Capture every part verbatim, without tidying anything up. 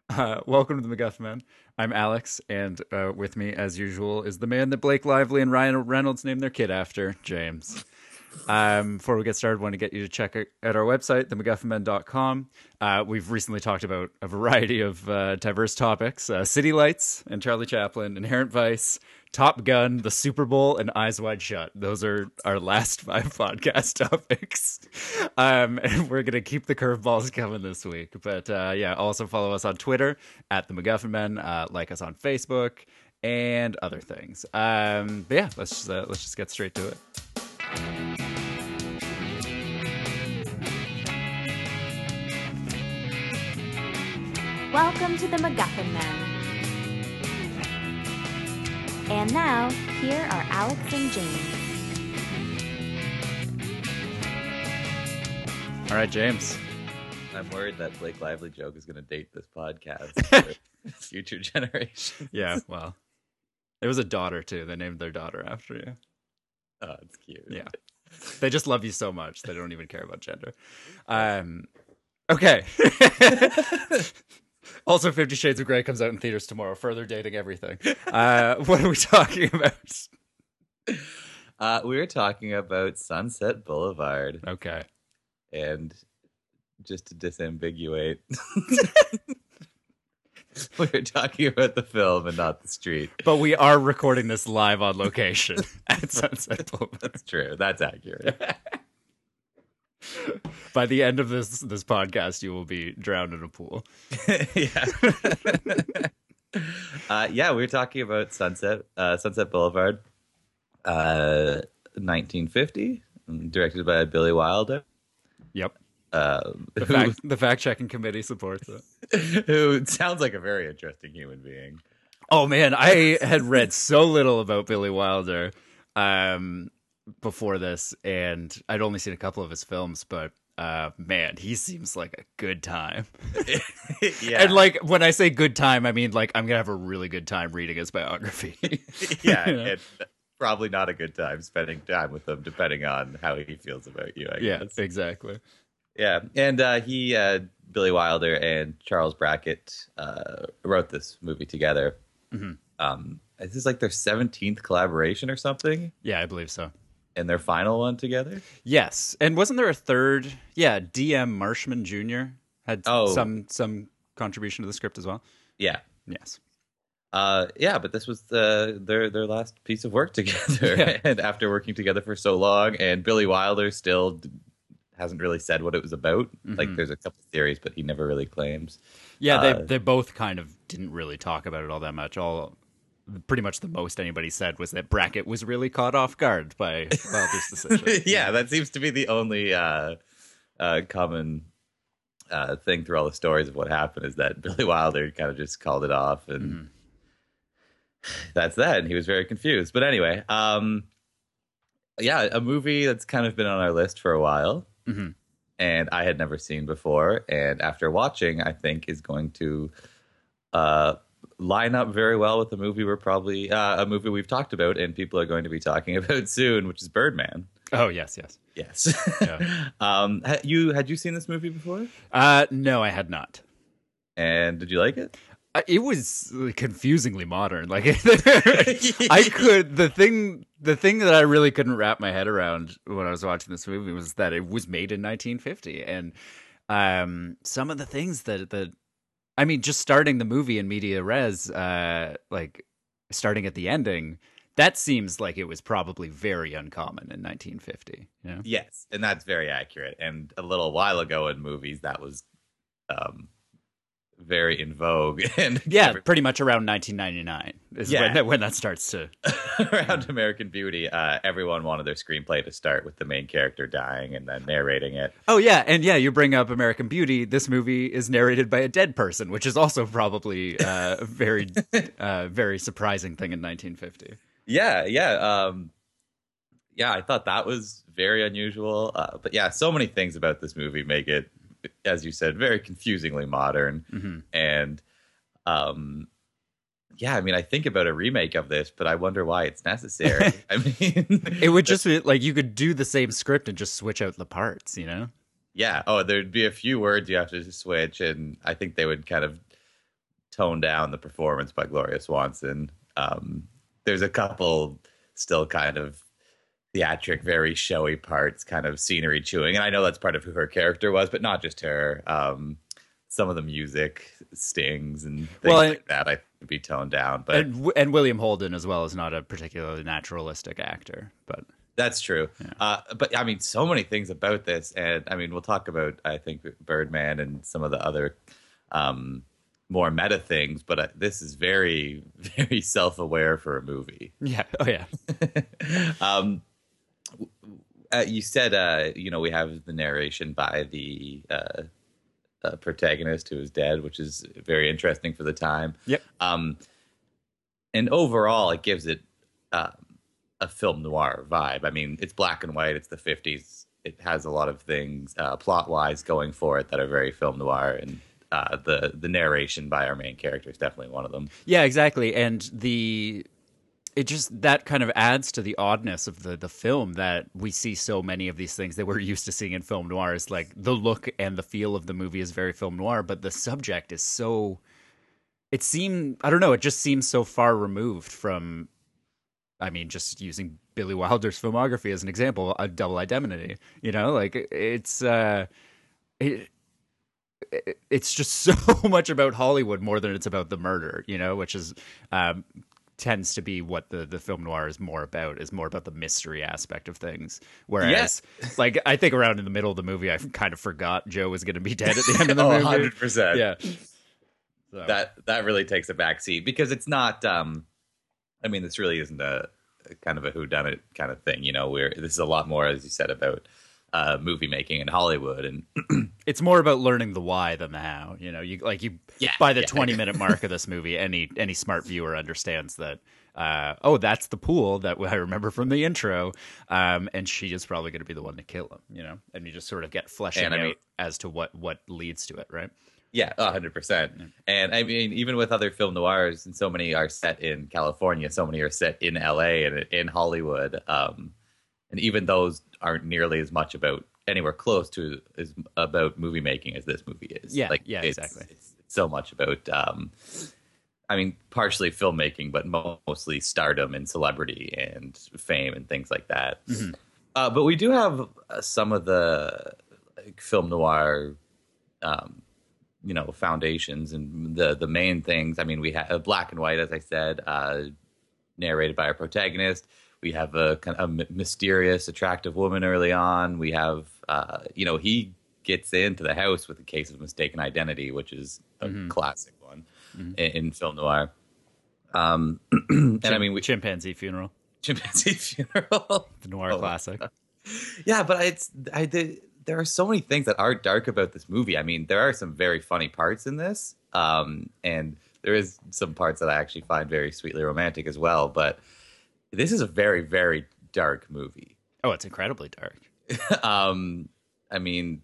Uh, welcome to the MacGuffin Man. I'm Alex, and uh, with me, as usual, is the man that Blake Lively and Ryan Reynolds named their kid after, James. Um, before we get started, I want to get you to check out our website, the MacGuffin Men dot com. Uh, we've recently talked about a variety of uh, diverse topics: uh, City Lights and Charlie Chaplin, Inherent Vice, Top Gun, the Super Bowl, and Eyes Wide Shut. Those are our last five podcast topics. Um, and we're going to keep the curveballs coming this week. But uh, yeah, also follow us on Twitter at the MacGuffin Men, uh, like us on Facebook, and other things. Um, but yeah, let's just, uh, let's just get straight to it. Welcome to the MacGuffin Men. And now, here are Alex and James. All right, James. I'm worried that Blake Lively joke is going to date this podcast for future generations. Yeah, well, it was a daughter, too. They named their daughter after you. Oh, it's cute. Yeah. They just love you so much. They don't even care about gender. Um, okay. Also, Fifty Shades of Grey comes out in theaters tomorrow, further dating everything. Uh, what are we talking about? Uh, we were talking about Sunset Boulevard. Okay. And just to disambiguate, we were talking about the film and not the street. But we are recording this live on location at Sunset Boulevard. That's true. That's accurate. By the end of this this podcast, you will be drowned in a pool. Yeah. uh, yeah, we were talking about Sunset uh, Sunset Boulevard, uh, nineteen fifty, directed by Billy Wilder. Yep. Uh, The who, fact, the fact checking committee supports it. who sounds like a very interesting human being. Oh man, I had read so little about Billy Wilder um, before this, and I'd only seen a couple of his films, but uh, man, he seems like a good time. Yeah. And like when I say good time, I mean like I'm gonna have a really good time reading his biography. Yeah, You know? and probably not a good time spending time with him, depending on how he feels about you, I Yeah, guess. exactly. Yeah, and uh, he, uh, Billy Wilder and Charles Brackett uh, wrote this movie together. Mm-hmm. Um, this is like their seventeenth collaboration or something, Yeah, I believe so. and their final one together. Yes, and wasn't there a third? Yeah, D M Marshman Junior had Oh. some some contribution to the script as well. Yeah, Yes. uh, yeah, but this was the, their their last piece of work together, Yeah. and after working together for so long, and Billy Wilder still d- hasn't really said what it was about. Like, Mhm. there's a couple theories, but he never really claims. Yeah, they Uh, they both kind of didn't really talk about it all that much. All pretty much the most anybody said was that Brackett was really caught off guard by Wilder's decision. Yeah, that seems to be the only uh, uh, common uh, thing through all the stories of what happened is that Billy Wilder kind of just called it off, and Mhm. that's that. And he was very confused. But anyway, um, yeah, a movie that's kind of been on our list for a while, Mhm. and I had never seen before. And after watching, I think is going to uh, line up very well with the movie we're probably uh, a movie we've talked about, and people are going to be talking about soon, which is Birdman. Oh yes, yes. Yes. Yeah. um, had you had you seen this movie before? Uh, no, I had not. And did you like it? Uh, It was confusingly modern. Like I could the thing the thing that I really couldn't wrap my head around when I was watching this movie was that it was made in nineteen fifty, and um, some of the things that that I mean, just starting the movie in media res, uh, like starting at the ending, that seems like it was probably very uncommon in nineteen fifty. You know? Yes, and that's very accurate. And a little while ago in movies, that was um, very in vogue. And Yeah, every- pretty much around nineteen ninety-nine is Yeah. when, that, when that starts to. around American Beauty, uh, everyone wanted their screenplay to start with the main character dying and then narrating it. Oh yeah, and yeah, you bring up American Beauty. This movie is narrated by a dead person, which is also probably uh, a very, uh, very surprising thing in nineteen fifty. Yeah, yeah, um, yeah. I thought that was very unusual. Uh, but yeah, so many things about this movie make it, as you said, very confusingly modern. Mm-hmm. And um, yeah, I mean, I think about a remake of this, but I wonder why it's necessary. I mean, It would just be like you could do the same script and just switch out the parts, you know? yeah. Oh, there'd be a few words you have to switch, and I think they would kind of tone down the performance by Gloria Swanson. Um, there's a couple still kind of theatric, very showy parts, kind of scenery chewing. And I know that's part of who her character was, but not just her. Um, some of the music stings and things well, like that I would be toned down. But and, and William Holden as well is not a particularly naturalistic actor, but that's true. Yeah. Uh, but I mean, so many things about this, and I mean, we'll talk about I think Birdman and some of the other um, more meta things. But uh, this is very, very self-aware for a movie. Yeah. Oh yeah. um, uh, you said, uh, you know, we have the narration by the. Uh, Uh, protagonist who is dead, which is very interesting for the time. Yep. Um, and overall, it gives it um, a film noir vibe. I mean, it's black and white. It's the fifties. It has a lot of things uh, plot-wise going for it that are very film noir, and uh, the the narration by our main character is definitely one of them. Yeah, exactly. And the it just that kind of adds to the oddness of the the film that we see so many of these things that we're used to seeing in film noir. Is like the look and the feel of the movie is very film noir, but the subject is so it seemed I don't know, it just seems so far removed from I mean, just using Billy Wilder's filmography as an example, a Double Indemnity, you know, like it's uh it, it it's just so much about Hollywood more than it's about the murder, you know, which is um tends to be what the, the film noir is more about, is more about the mystery aspect of things. Whereas, yeah. like, I think around in the middle of the movie, I kind of forgot Joe was going to be dead at the end of the oh, movie. one hundred percent. Yeah. So. That that really takes a backseat because it's not, um, I mean, this really isn't a, a kind of a whodunit kind of thing. You know, we're, this is a lot more, as you said, about uh, movie making in Hollywood, and it's more about learning the why than the how. You know, you like you yeah, by the yeah. twenty minute mark of this movie, any any smart viewer understands that. Uh, oh, that's the pool that I remember from the intro, um, and she is probably going to be the one to kill him. You know, and you just sort of get fleshing and, I mean, out as to what what leads to it, right? Yeah, a hundred percent. And I mean, even with other film noirs, and so many are set in California, so many are set in L A and in Hollywood. Um, and even those aren't nearly as much about anywhere close to as about movie making as this movie is. Yeah, like, yeah, it's, exactly. It's, it's so much about, um, I mean, partially filmmaking, but mostly stardom and celebrity and fame and things like that. Mm-hmm. Uh, but we do have uh, some of the like, film noir, um, you know, foundations and the the main things. I mean, we have black and white, as I said, uh, narrated by our protagonist. We have a kind of a mysterious, attractive woman early on. We have, uh, you know, he gets into the house with a case of mistaken identity, which is a mm-hmm. classic one mm-hmm. in, in film noir. Um, and Chim- I mean, we, Chimpanzee Funeral, Chimpanzee Funeral, the noir oh. classic. Yeah, but it's I did. There are so many things that are dark about this movie. I mean, there are some very funny parts in this, um, and there is some parts that I actually find very sweetly romantic as well. But this is a very, very dark movie. Oh, it's incredibly dark. um, I mean,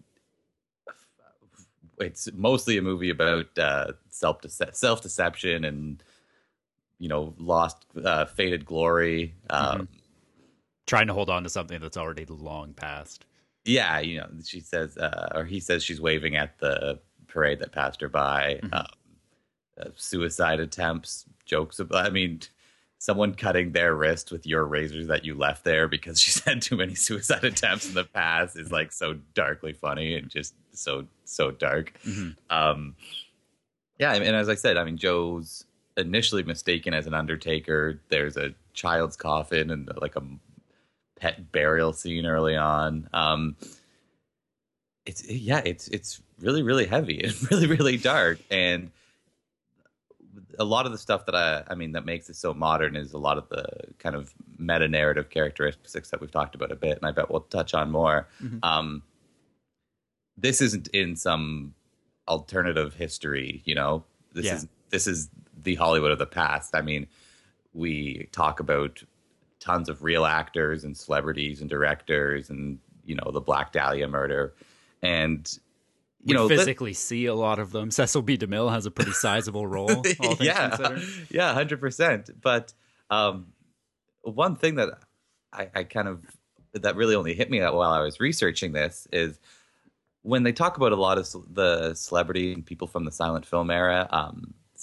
it's mostly a movie about uh, self self deception and you know lost, uh, faded glory. Um, mm-hmm. Trying to hold on to something that's already long past. Yeah, you know, she says, uh, or he says she's waving at the parade that passed her by. Mm-hmm. Um, uh, suicide attempts, jokes about, I mean, someone cutting their wrist with your razors that you left there because she's had too many suicide attempts in the past is like so darkly funny and just so, so dark. Mm-hmm. Um, yeah, and as I said, I mean, Joe's initially mistaken as an undertaker. There's a child's coffin and like a pet burial scene early on. Um, it's yeah, it's it's really really heavy and really really dark, and a lot of the stuff that I I mean that makes it so modern is a lot of the kind of meta narrative characteristics that we've talked about a bit, and I bet we'll touch on more. Mm-hmm. Um, this isn't in some alternative history, you know. This yeah. is this is the Hollywood of the past. I mean, we talk about tons of real actors and celebrities and directors and, you know, the Black Dahlia murder. And, you we know, physically th- see a lot of them. Cecil B. DeMille has a pretty sizable role. All things yeah. considered. Yeah, one hundred percent. But um, one thing that I, I kind of, that really only hit me while I was researching this is when they talk about a lot of the celebrity and people from the silent film era, um,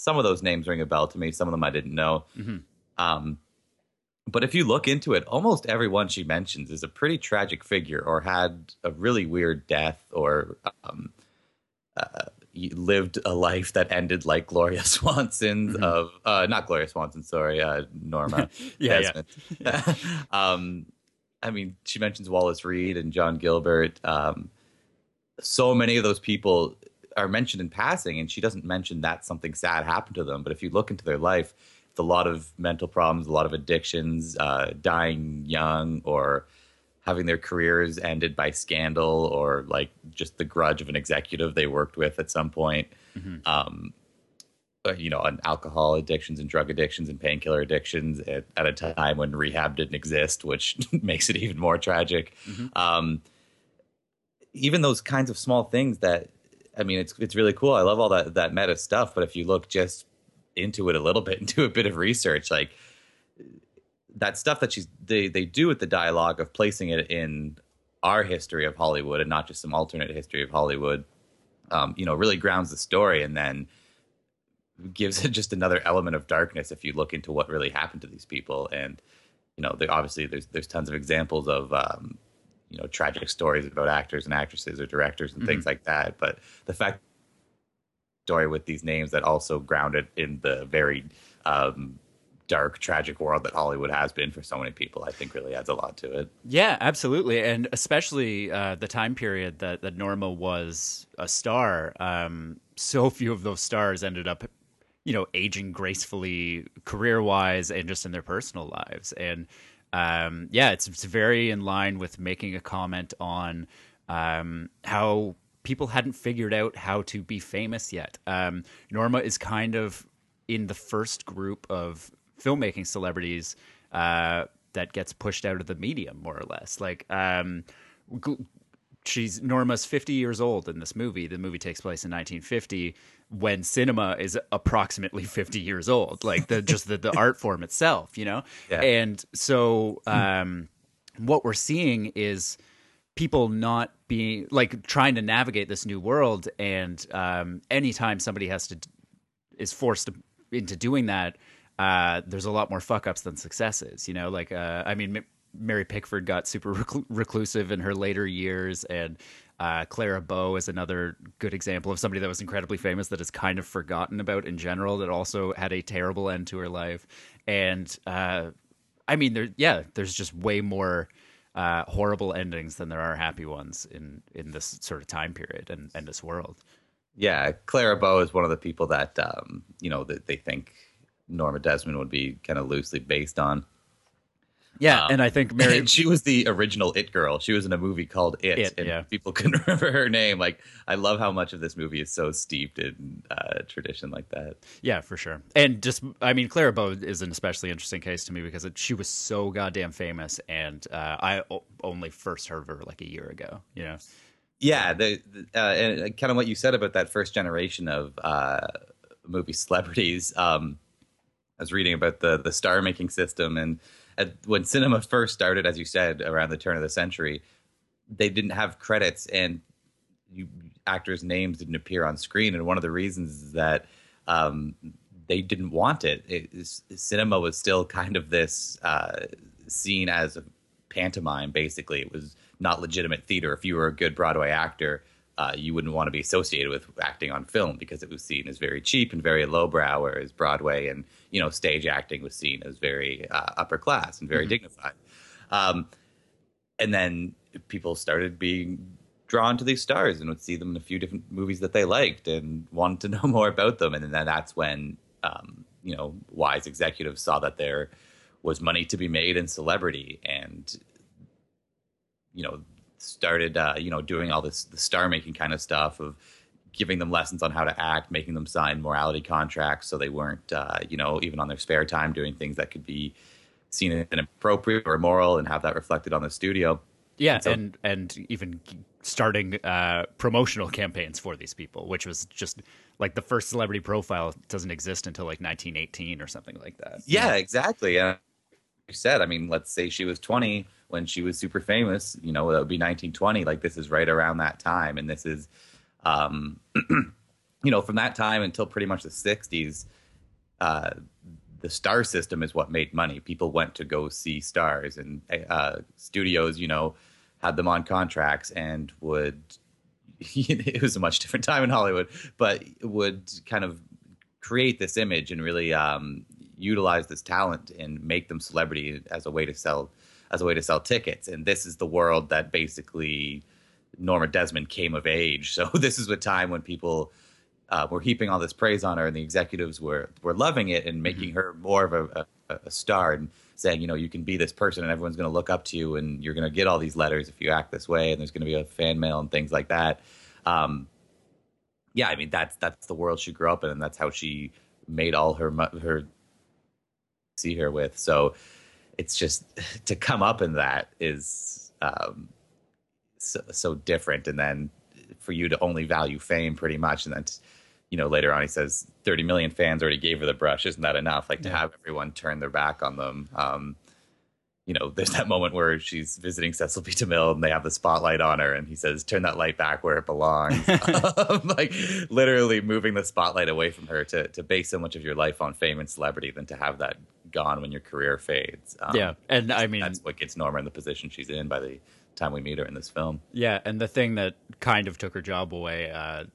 some of those names ring a bell to me. Some of them I didn't know. Mm-hmm. Um, but if you look into it, almost everyone she mentions is a pretty tragic figure or had a really weird death or um, uh, lived a life that ended like Gloria Swanson's Mm-hmm. of uh, not Gloria Swanson, sorry, uh, Norma Yeah, Desmond. Yeah. um, I mean, she mentions Wallace Reed and John Gilbert. Um, so many of those people are mentioned in passing, and she doesn't mention that something sad happened to them. But if you look into their life, it's a lot of mental problems, a lot of addictions, uh, dying young, or having their careers ended by scandal, or like just the grudge of an executive they worked with at some point. Mm-hmm. Um, uh, you know, on alcohol addictions and drug addictions and painkiller addictions at, at a time when rehab didn't exist, which makes it even more tragic. Mm-hmm. Um, even those kinds of small things that, I mean, it's it's really cool. I love all that that meta stuff. But if you look just into it a little bit and do a bit of research, like that stuff that she's they they do with the dialogue of placing it in our history of Hollywood and not just some alternate history of Hollywood, um, you know, really grounds the story and then gives it just another element of darkness if you look into what really happened to these people. And you know, there, obviously there's there's tons of examples of um, you know, tragic stories about actors and actresses or directors and mm-hmm. things like that. But the fact story with these names that also ground it in the very um, dark, tragic world that Hollywood has been for so many people, I think really adds a lot to it. Yeah, absolutely. And especially uh, the time period that, that Norma was a star. Um, so few of those stars ended up, you know, aging gracefully career-wise and just in their personal lives. And um, yeah, it's, it's very in line with making a comment on um, how people hadn't figured out how to be famous yet. Um, Norma is kind of in the first group of filmmaking celebrities uh, that gets pushed out of the medium, more or less. Like, um, she's Norma's fifty years old in this movie. The movie takes place in nineteen fifty, when cinema is approximately fifty years old. Like the just the, the art form itself, you know. Yeah. And so, um, what we're seeing is people not being like trying to navigate this new world, and um, anytime somebody has to is forced to, into doing that, uh, there's a lot more fuck ups than successes. You know, like uh, I mean, M- Mary Pickford got super reclu- reclusive in her later years, and uh, Clara Bow is another good example of somebody that was incredibly famous that is kind of forgotten about in general. That also had a terrible end to her life, and uh, I mean, there, yeah, there's just way more uh, horrible endings than there are happy ones in in this sort of time period and, and this world. Yeah, Clara Bow is one of the people that um, you know that they think Norma Desmond would be kind of loosely based on. Yeah, um, and I think Mary... And she was the original It girl. She was in a movie called It, It and yeah. people couldn't remember her name. Like, I love how much of this movie is so steeped in uh, tradition like that. Yeah, for sure. And just, I mean, Clara Bow is an especially interesting case to me because it, she was so goddamn famous, and uh, I o- only first heard of her like a year ago, you know? Yeah, the, the, uh, and kind of what you said about that first generation of uh, movie celebrities. Um, I was reading about the the star making system, and at, when cinema first started, as you said, around the turn of the century, they didn't have credits, and you, actors' names didn't appear on screen. And one of the reasons is that um, they didn't want it. it is, cinema was still kind of this uh, seen as a pantomime. Basically, it was not legitimate theater. If you were a good Broadway actor, uh, you wouldn't want to be associated with acting on film because it was seen as very cheap and very lowbrow, whereas Broadway and, you know, stage acting was seen as very uh, upper class and very mm-hmm. dignified. Um, and then people started being drawn to these stars and would see them in a few different movies that they liked and wanted to know more about them. And then that's when, um, you know, wise executives saw that there was money to be made in celebrity and, you know, started, uh, you know, doing all this the star making kind of stuff of giving them lessons on how to act, making them sign morality contracts so they weren't, uh, you know, even on their spare time doing things that could be seen as inappropriate or immoral and have that reflected on the studio. Yeah, and so, and, and even starting uh, promotional campaigns for these people, which was just like the first celebrity profile doesn't exist until like nineteen eighteen or something like that. Yeah, yeah. exactly. Yeah. You said, I mean, let's say she was twenty when she was super famous, you know, that would be nineteen twenty. Like, this is right around that time. And this is, um, you know, from that time until pretty much the sixties, uh, the star system is what made money. People went to go see stars, and uh, studios, you know, had them on contracts and would. It was a much different time in Hollywood, but would kind of create this image and really um, utilize this talent and make them celebrity as a way to sell as a way to sell tickets. And this is the world that basically Norma Desmond came of age. So this is a time when people uh, were heaping all this praise on her, and the executives were were loving it and making mm-hmm. her more of a, a, a star and saying, you know, you can be this person and everyone's going to look up to you, and you're going to get all these letters if you act this way, and there's going to be a fan mail and things like that. Um, yeah, I mean, that's that's the world she grew up in, and that's how she made all her her see her with. So it's just to come up in that is um, so, so different, and then for you to only value fame pretty much, and then to, you know, later on he says thirty million fans already gave her the brush. Isn't that enough? Like, to yeah. have everyone turn their back on them. Um, you know, there's that moment where she's visiting Cecil B. DeMille and they have the spotlight on her, and he says, turn that light back where it belongs. um, like literally moving the spotlight away from her to, to base so much of your life on fame and celebrity than to have that gone when your career fades. Um, yeah. And I mean, that's what gets Norma in the position she's in by the time we meet her in this film. Yeah. And the thing that kind of took her job away, uh,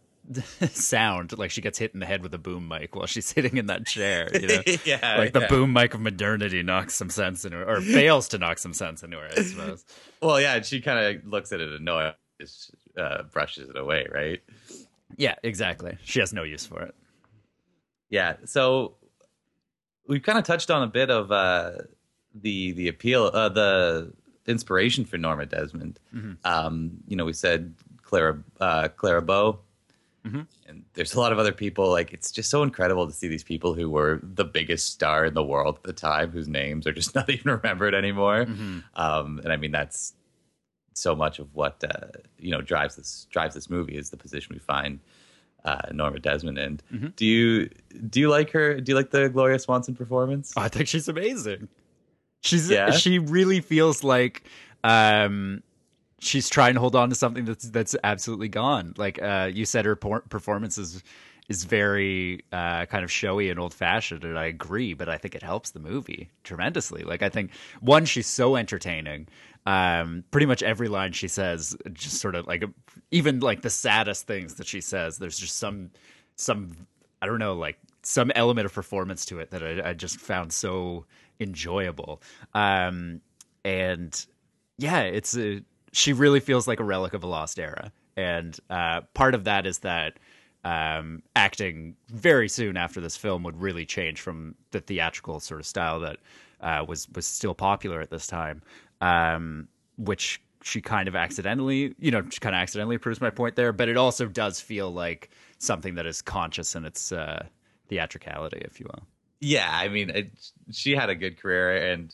sound, like she gets hit in the head with a boom mic while she's sitting in that chair, you know? yeah, like the yeah. boom mic of modernity knocks some sense into her, or fails to knock some sense into her, I suppose. Well, yeah, and she kind of looks at it annoyed, uh, brushes it away, right? Yeah, exactly. She has no use for it. Yeah, so we've kind of touched on a bit of uh, the the appeal, uh, the inspiration for Norma Desmond. Mm-hmm. Um, you know, we said Clara uh, Clara Bow. Mm-hmm. And there's a lot of other people. Like, it's just so incredible to see these people who were the biggest star in the world at the time, whose names are just not even remembered anymore. Mm-hmm. Um, and I mean, that's so much of what uh, you know drives this drives this movie is the position we find uh, Norma Desmond in. Mm-hmm. Do you do you like her? Do you like the Gloria Swanson performance? Oh, I think she's amazing. She's yeah. She really feels like. Um, She's trying to hold on to something that's that's absolutely gone. Like uh, you said, her por- performance is is very uh, kind of showy and old fashioned, and I agree. But I think it helps the movie tremendously. Like, I think one, she's so entertaining. Um, pretty much every line she says, just sort of like, even like the saddest things that she says, there's just some some I don't know, like some element of performance to it that I, I just found so enjoyable. Um, and yeah, it's a. She really feels like a relic of a lost era. And uh, part of that is that um, acting very soon after this film would really change from the theatrical sort of style that uh, was, was still popular at this time, um, which she kind of accidentally, you know, she kind of accidentally proves my point there. But it also does feel like something that is conscious in its uh, theatricality, if you will. Yeah, I mean, it, she had a good career, and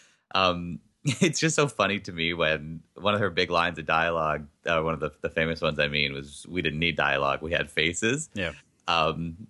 um, it's just so funny to me when one of her big lines of dialogue, uh, one of the, the famous ones, I mean, was, we didn't need dialogue, we had faces. Yeah. Um,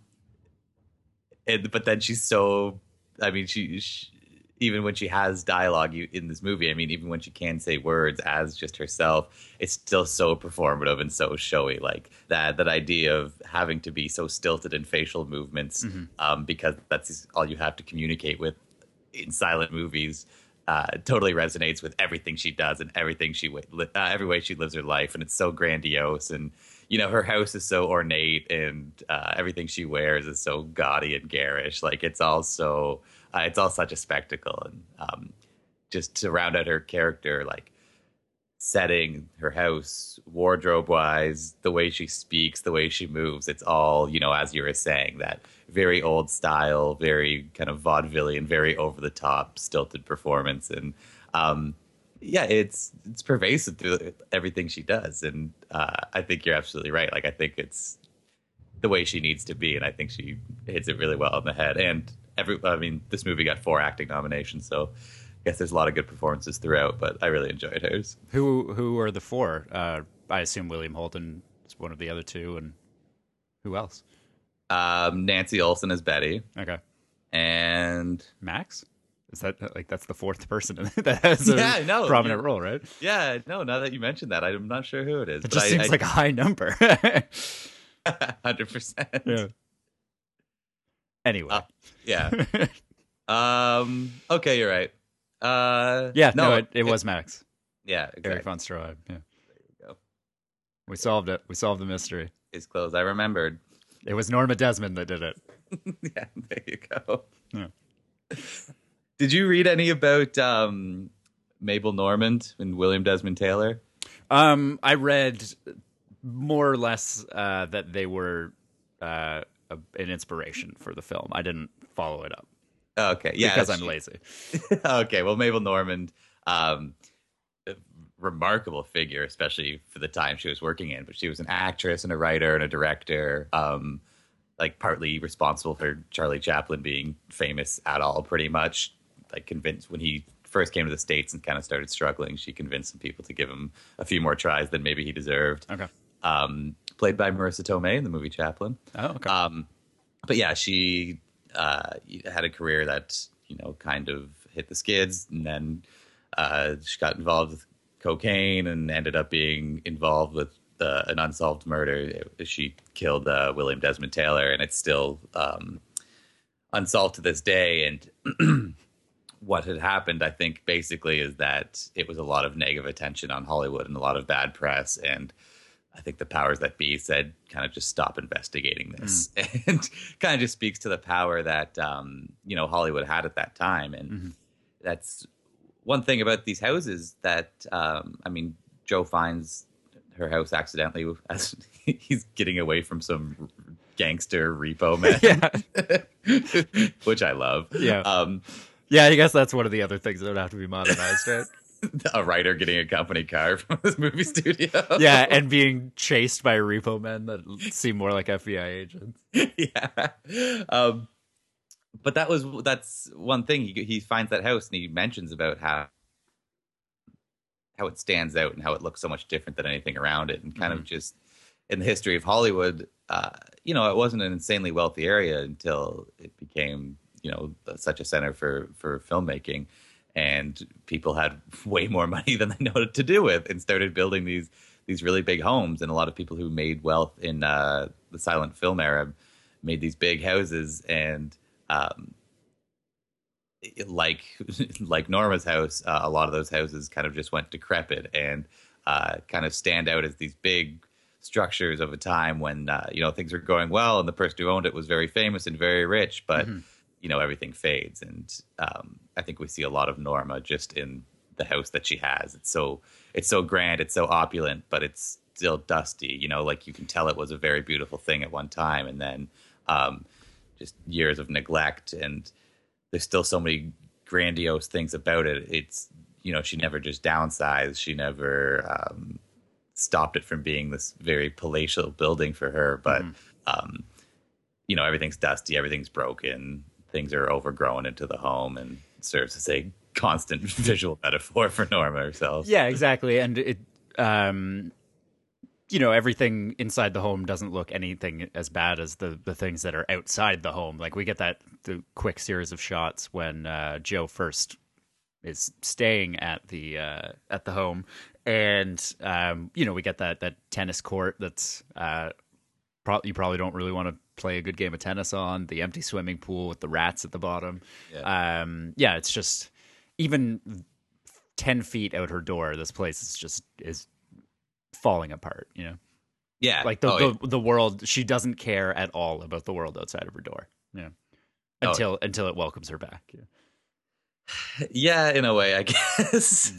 and, but then she's so, I mean, she, she even when she has dialogue in this movie, I mean, even when she can say words as just herself, it's still so performative and so showy. Like that, that idea of having to be so stilted in facial movements, mm-hmm. um, because that's all you have to communicate with in silent movies. Uh, totally resonates with everything she does and everything she uh, every way she lives her life, and it's so grandiose. And you know, her house is so ornate, and uh, everything she wears is so gaudy and garish. Like it's all so uh, it's all such a spectacle. And um, just to round out her character, like setting, her house, wardrobe wise, the way she speaks, the way she moves, it's all, you know, as you were saying, that very old style, very kind of vaudevillian, very over the top, stilted performance. And um, yeah, it's it's pervasive through everything she does. And uh, I think you're absolutely right. Like, I think it's the way she needs to be, and I think she hits it really well on the head. And every, I mean, this movie got four acting nominations, so I guess there's a lot of good performances throughout, but I really enjoyed hers. Who who are the four? Uh, I assume William Holden is one of the other two, and who else? Um, Nancy Olson as Betty. Okay. And Max? Is that like that's the fourth person that has a yeah, no, prominent role, right? Yeah, no. Now that you mentioned that, I'm not sure who it is. It but just I, seems I, like a high number. one hundred percent. Yeah. Anyway. Uh, yeah. um. Okay, you're right. Uh. yeah, no, no it, it was Max. Yeah, exactly. Eric von Stroheim. Yeah. There you go. We solved it. We solved the mystery. His clothes. I remembered. It was Norma Desmond that did it. Yeah, there you go. Yeah. Did you read any about um, Mabel Normand and William Desmond Taylor? Um, I read more or less uh, that they were uh, a, an inspiration for the film. I didn't follow it up. Okay, yeah, because I'm she, lazy. Okay, well, Mabel Normand, um, a remarkable figure, especially for the time she was working in. But she was an actress and a writer and a director. Um, like partly responsible for Charlie Chaplin being famous at all, pretty much. Like convinced when he first came to the States and kind of started struggling, she convinced some people to give him a few more tries than maybe he deserved. Okay. Um, played by Marissa Tomei in the movie Chaplin. Oh, okay. Um, but yeah, she uh, had a career that, you know, kind of hit the skids, and then uh, she got involved with cocaine and ended up being involved with uh, an unsolved murder. She killed uh, William Desmond Taylor, and it's still um, unsolved to this day. And what had happened, I think, basically is that it was a lot of negative attention on Hollywood and a lot of bad press. And I think the powers that be said, kind of just stop investigating this. Mm. And kind of just speaks to the power that, um, you know, Hollywood had at that time. And mm-hmm. that's one thing about these houses that, um, I mean, Joe finds her house accidentally as he's getting away from some gangster repo man. Yeah. Which I love. Yeah. Um, yeah, I guess that's one of the other things that would have to be modernized, right? A writer getting a company car from his movie studio. Yeah, and being chased by repo men that seem more like F B I agents. Yeah. Um, but that was that's one thing. He he finds that house and he mentions about how how it stands out and how it looks so much different than anything around it, and kind mm-hmm. of just in the history of Hollywood, uh, you know, it wasn't an insanely wealthy area until it became, you know, such a center for for filmmaking. And people had way more money than they knew what to do with, and started building these these really big homes. And a lot of people who made wealth in uh, the silent film era made these big houses. And um, like like Norma's house, uh, a lot of those houses kind of just went decrepit and uh, kind of stand out as these big structures of a time when uh, you know, things were going well, and the person who owned it was very famous and very rich, but. Mm-hmm. You know, everything fades. And um, I think we see a lot of Norma just in the house that she has. It's so it's so grand, it's so opulent, but it's still dusty. You know, like you can tell it was a very beautiful thing at one time, and then um, just years of neglect. And there's still so many grandiose things about it. It's, you know, she never just downsized. She never um, stopped it from being this very palatial building for her. But, mm-hmm. um, you know, everything's dusty, everything's broken. Things are overgrown into the home, and serves as a constant visual metaphor for Norma herself. Yeah, exactly. And it, um, you know, everything inside the home doesn't look anything as bad as the, the things that are outside the home. Like we get that the quick series of shots when uh, Joe first is staying at the uh, at the home, and um, you know, we get that that tennis court that's uh, pro- you probably don't really want to play a good game of tennis on, the empty swimming pool with the rats at the bottom. Yeah, um, yeah it's just even ten feet out her door, this place is just is falling apart, you know? Yeah. Like the, oh, the, yeah. the world, she doesn't care at all about the world outside of her door. Yeah. Until, oh. until it welcomes her back. Yeah. Yeah, in a way, I guess.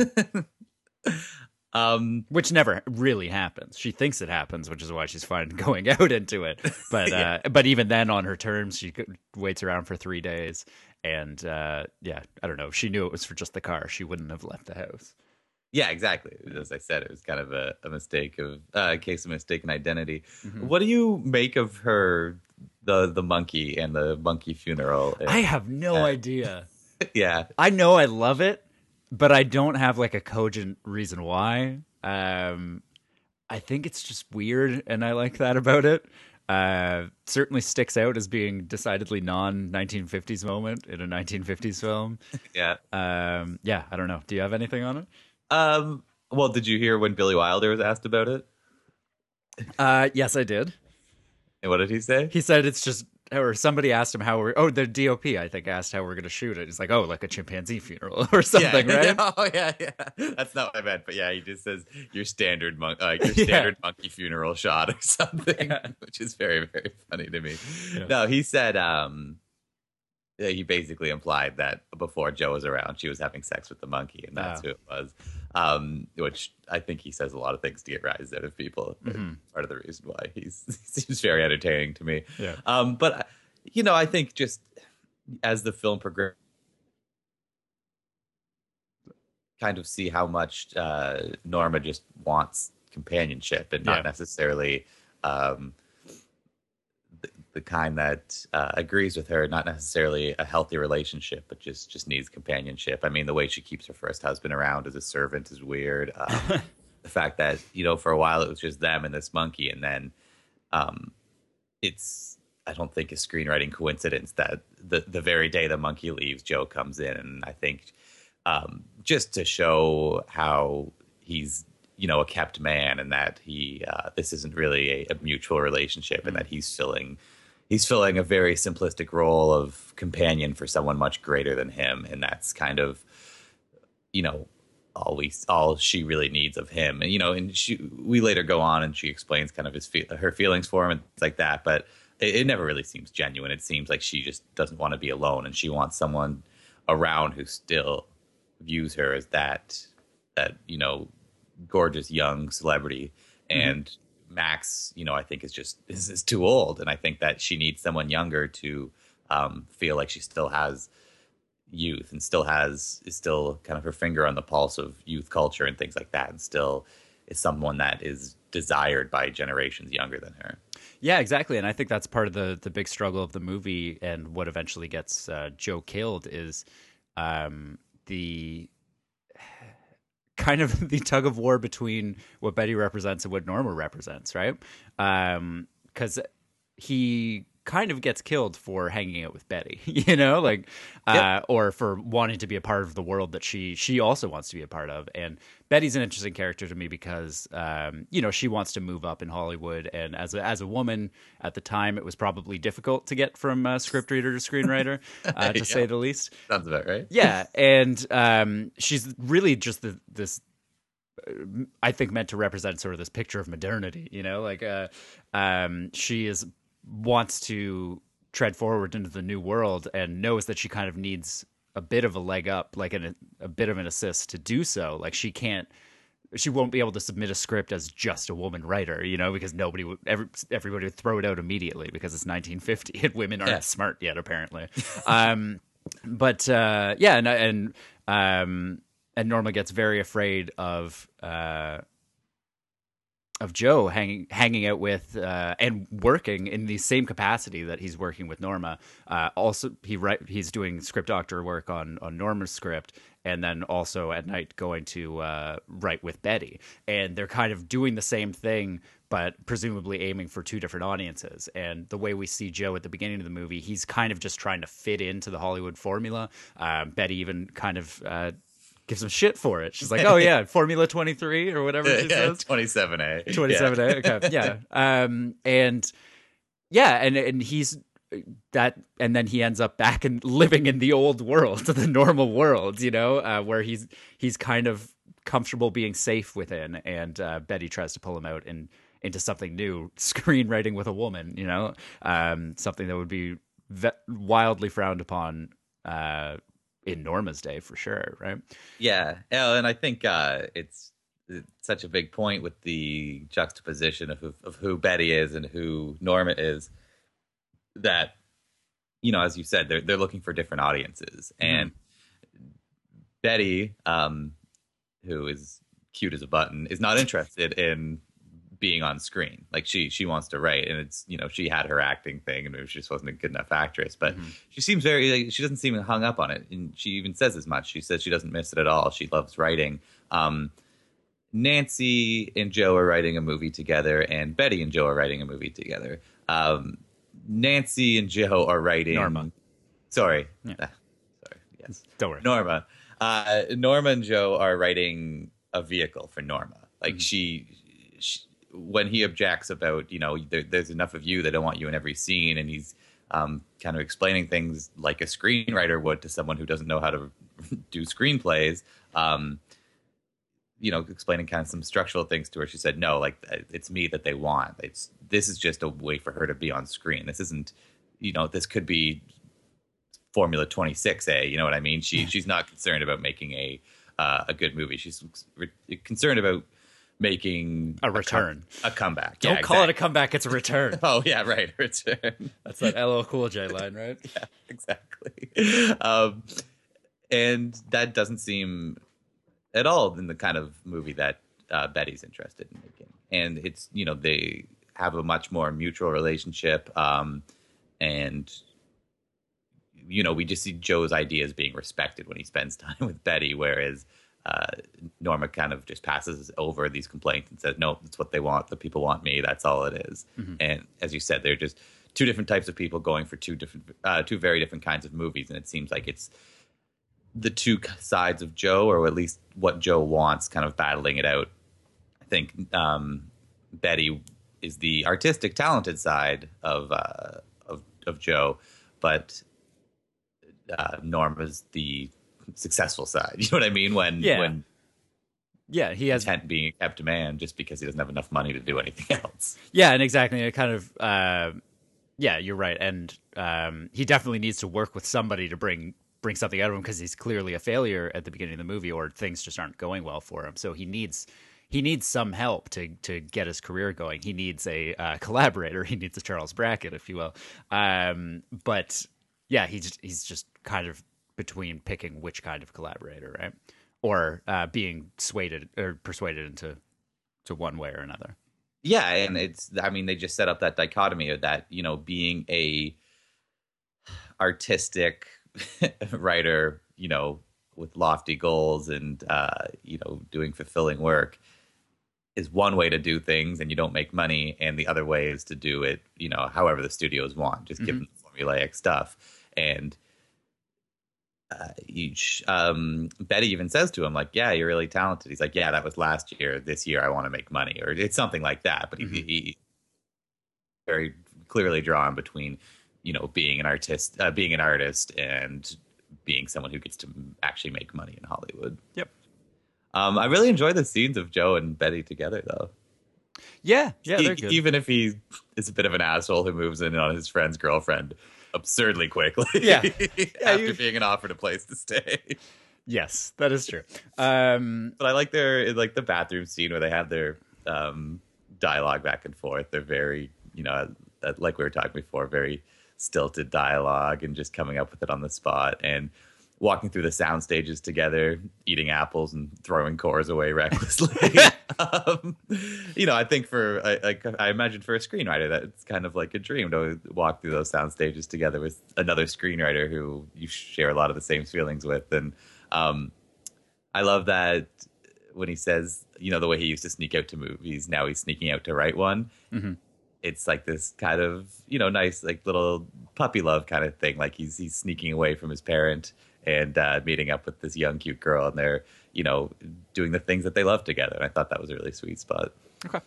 Um, which never really happens. She thinks it happens, which is why she's fine going out into it. But yeah. uh, but even then, on her terms, she waits around for three days. And uh, yeah, I don't know. She knew it was for just the car. She wouldn't have left the house. Yeah, exactly. As I said, it was kind of a, a mistake of uh, a case of mistaken identity. Mm-hmm. What do you make of her, the the monkey and the monkey funeral? And, I have no uh, idea. Yeah, I know I love it. But I don't have like a cogent reason why. Um, I think it's just weird, and I like that about it. Uh, certainly sticks out as being decidedly non nineteen fifties moment in a nineteen fifties film. Yeah. Um, yeah, I don't know. Do you have anything on it? Um, well, did you hear when Billy Wilder was asked about it? Uh, yes, I did. And what did he say? He said it's just, or somebody asked him how we're, oh, the D O P, I think, asked how we're going to shoot it. He's like, oh, like a chimpanzee funeral or something, yeah, right? Yeah, oh, yeah, yeah. That's not what I meant. But yeah, he just says your standard monk, uh, your standard yeah. monkey funeral shot or something, yeah. which is very, very funny to me. Yeah. No, he said, um, he basically implied that before Joe was around, she was having sex with the monkey, and that's oh. who it was. Um, which I think he says a lot of things to get rise out of people. Mm-hmm. Part of the reason why he's he seems very entertaining to me. Yeah. Um, but you know, I think just as the film progresses, kind of see how much uh, Norma just wants companionship and not yeah. necessarily. Um, the kind that uh, agrees with her, not necessarily a healthy relationship, but just just needs companionship. I mean, the way she keeps her first husband around as a servant is weird. Um, the fact that, you know, for a while it was just them and this monkey, and then um, it's, I don't think a screenwriting coincidence that the, the very day the monkey leaves, Joe comes in. And I think um, just to show how he's, you know, a kept man, and that he uh, this isn't really a, a mutual relationship, and that he's filling he's filling a very simplistic role of companion for someone much greater than him, and that's kind of, you know, all we all she really needs of him. And you know, and she we later go on and she explains kind of his her feelings for him and things like that, but it, it never really seems genuine. It seems like she just doesn't want to be alone, and she wants someone around who still views her as that that you know. gorgeous young celebrity. And mm-hmm. Max, you know, I think is just is, is too old, and I think that she needs someone younger to um, feel like she still has youth and still has is still kind of her finger on the pulse of youth culture and things like that, and still is someone that is desired by generations younger than her. Yeah, exactly. And I think that's part of the the big struggle of the movie, and what eventually gets uh, Joe killed is um, the kind of the tug of war between what Betty represents and what Norma represents, right? Um, because he kind of gets killed for hanging out with Betty, you know, like, uh, yep. or for wanting to be a part of the world that she she also wants to be a part of. And Betty's an interesting character to me because, um, you know, she wants to move up in Hollywood, and as a, as a woman at the time, it was probably difficult to get from uh, scriptwriter to screenwriter, uh, to yeah. say the least. Sounds about right. Yeah, and um, she's really just the, this. I think meant to represent sort of this picture of modernity, you know, like uh, um, she is wants to tread forward into the new world and knows that she kind of needs a bit of a leg up, like an, a bit of an assist to do so. Like she can't, she won't be able to submit a script as just a woman writer, you know, because nobody would, every, everybody would throw it out immediately because it's nineteen fifty and women aren't yeah. smart yet, apparently. um, but uh, yeah, and, and um, and Norma gets very afraid of uh, of Joe hanging hanging out with uh, and working in the same capacity that he's working with Norma. Uh, also, he write, he's doing script doctor work on on Norma's script, and then also at night going to uh, write with Betty. And they're kind of doing the same thing, but presumably aiming for two different audiences. And the way we see Joe at the beginning of the movie, he's kind of just trying to fit into the Hollywood formula. Um, Betty even kind of uh, gives him shit for it. She's like, oh yeah, Formula twenty-three or whatever she yeah, says. twenty-seven A. twenty-seven A, yeah. Okay, yeah. Um, and yeah, and, and he's that, and then he ends up back and living in the old world, the normal world, you know, uh, where he's he's kind of comfortable being safe within, and uh, Betty tries to pull him out and into something new, screenwriting with a woman, you know, um, something that would be ve- wildly frowned upon uh, in Norma's day, for sure, right? Yeah, and I think uh, it's, it's such a big point with the juxtaposition of, of who Betty is and who Norma is, that, you know, as you said, they're they're looking for different audiences, mm-hmm. and Betty, um, who is cute as a button, is not interested in being on screen. Like she she wants to write, and it's, you know, she had her acting thing and she just wasn't a good enough actress, but mm-hmm. she seems very, like, she doesn't seem hung up on it, and she even says as much. She says she doesn't miss it at all. She loves writing. um Nancy and Joe are writing a movie together, and Betty and Joe are writing a movie together. um Nancy and Joe are writing Norma sorry yeah. uh, sorry yes don't worry Norma uh Norma and Joe are writing a vehicle for Norma. Like mm-hmm. she, she when he objects about, you know, there, there's enough of you, they don't want you in every scene, and he's um, kind of explaining things like a screenwriter would to someone who doesn't know how to do screenplays, um, you know, explaining kind of some structural things to her. She said, no, like, it's me that they want. It's, this is just a way for her to be on screen. This isn't, you know, this could be Formula twenty-six A, you know what I mean? She, she's not concerned about making a, uh, a good movie. She's re- concerned about making a return, a, com- a comeback. Don't yeah, call exactly. it a comeback; it's a return. Oh yeah, right, return. That's that L L Cool J line, right? Yeah, exactly. Um, and that doesn't seem at all in the kind of movie that uh, Betty's interested in making. And it's, you know, they have a much more mutual relationship, um, and you know, we just see Joe's ideas being respected when he spends time with Betty, whereas uh, Norma kind of just passes over these complaints and says, no, that's what they want. The people want me. That's all it is. Mm-hmm. And as you said, they're just two different types of people going for two different, uh, two very different kinds of movies. And it seems like it's the two sides of Joe, or at least what Joe wants, kind of battling it out. I think um, Betty is the artistic, talented side of, uh, of, of Joe, but uh, Norma's the successful side. You know what I mean? When yeah. when yeah, he has intent being kept a man just because he doesn't have enough money to do anything else. Yeah, and exactly, it kind of uh, yeah, you're right, and um, he definitely needs to work with somebody to bring bring something out of him, because he's clearly a failure at the beginning of the movie, or things just aren't going well for him. So he needs he needs some help to to get his career going. He needs a uh, collaborator. He needs a Charles Brackett, if you will. Um, but yeah, he's he's just kind of between picking which kind of collaborator, right? Or uh, being swayed or persuaded into to one way or another. Yeah, and it's, I mean, they just set up that dichotomy of that, you know, being a artistic writer, you know, with lofty goals and, uh, you know, doing fulfilling work is one way to do things, and you don't make money. And the other way is to do it, you know, however the studios want, just give mm-hmm. them formulaic stuff. And Uh, each um, Betty even says to him, like, yeah, you're really talented. He's like, yeah, that was last year. This year I want to make money, or it's something like that. But mm-hmm. he, he very clearly drawn between, you know, being an artist, uh, being an artist, and being someone who gets to actually make money in Hollywood. Yep. Um, I really enjoy the scenes of Joe and Betty together, though. Yeah, yeah, he, they're good. Even if he is a bit of an asshole who moves in on his friend's girlfriend absurdly quickly. Yeah. After yeah, being offered a place to stay. Yes, that is true. Um, but I like their, like the bathroom scene where they have their um, dialogue back and forth. They're very, you know, like we were talking before, very stilted dialogue and just coming up with it on the spot, and walking through the sound stages together, eating apples and throwing cores away recklessly. um, you know, I think for, I, I, I imagine for a screenwriter, that's kind of like a dream to walk through those sound stages together with another screenwriter who you share a lot of the same feelings with. And um, I love that when he says, you know, the way he used to sneak out to movies, now he's sneaking out to write one. Mm-hmm. It's like this kind of, you know, nice, like little puppy love kind of thing. Like he's, he's sneaking away from his parent and uh, meeting up with this young, cute girl, and they're, you know, doing the things that they love together. And I thought that was a really sweet spot. Okay.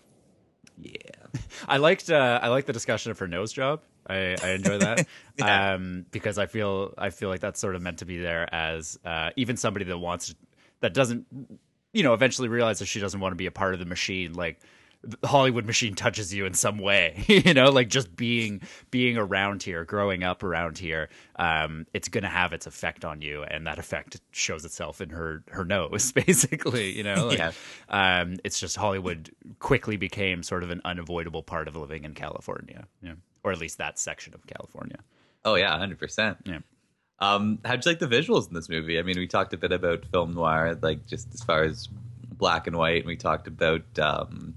Yeah. I liked uh, I liked the discussion of her nose job. I, I enjoy that. yeah. um, because I feel I feel like that's sort of meant to be there as uh, even somebody that wants that doesn't, you know, eventually realizes she doesn't want to be a part of the machine. Like, the Hollywood machine touches you in some way, you know, like just being being around here, growing up around here, um, it's going to have its effect on you, and that effect shows itself in her her nose, basically, you know. Like, yeah. um, it's just Hollywood quickly became sort of an unavoidable part of living in California, yeah, or at least that section of California. Oh yeah, one hundred percent. Yeah. Um, how'd you like the visuals in this movie? I mean, we talked a bit about film noir, like just as far as black and white, and we talked about um,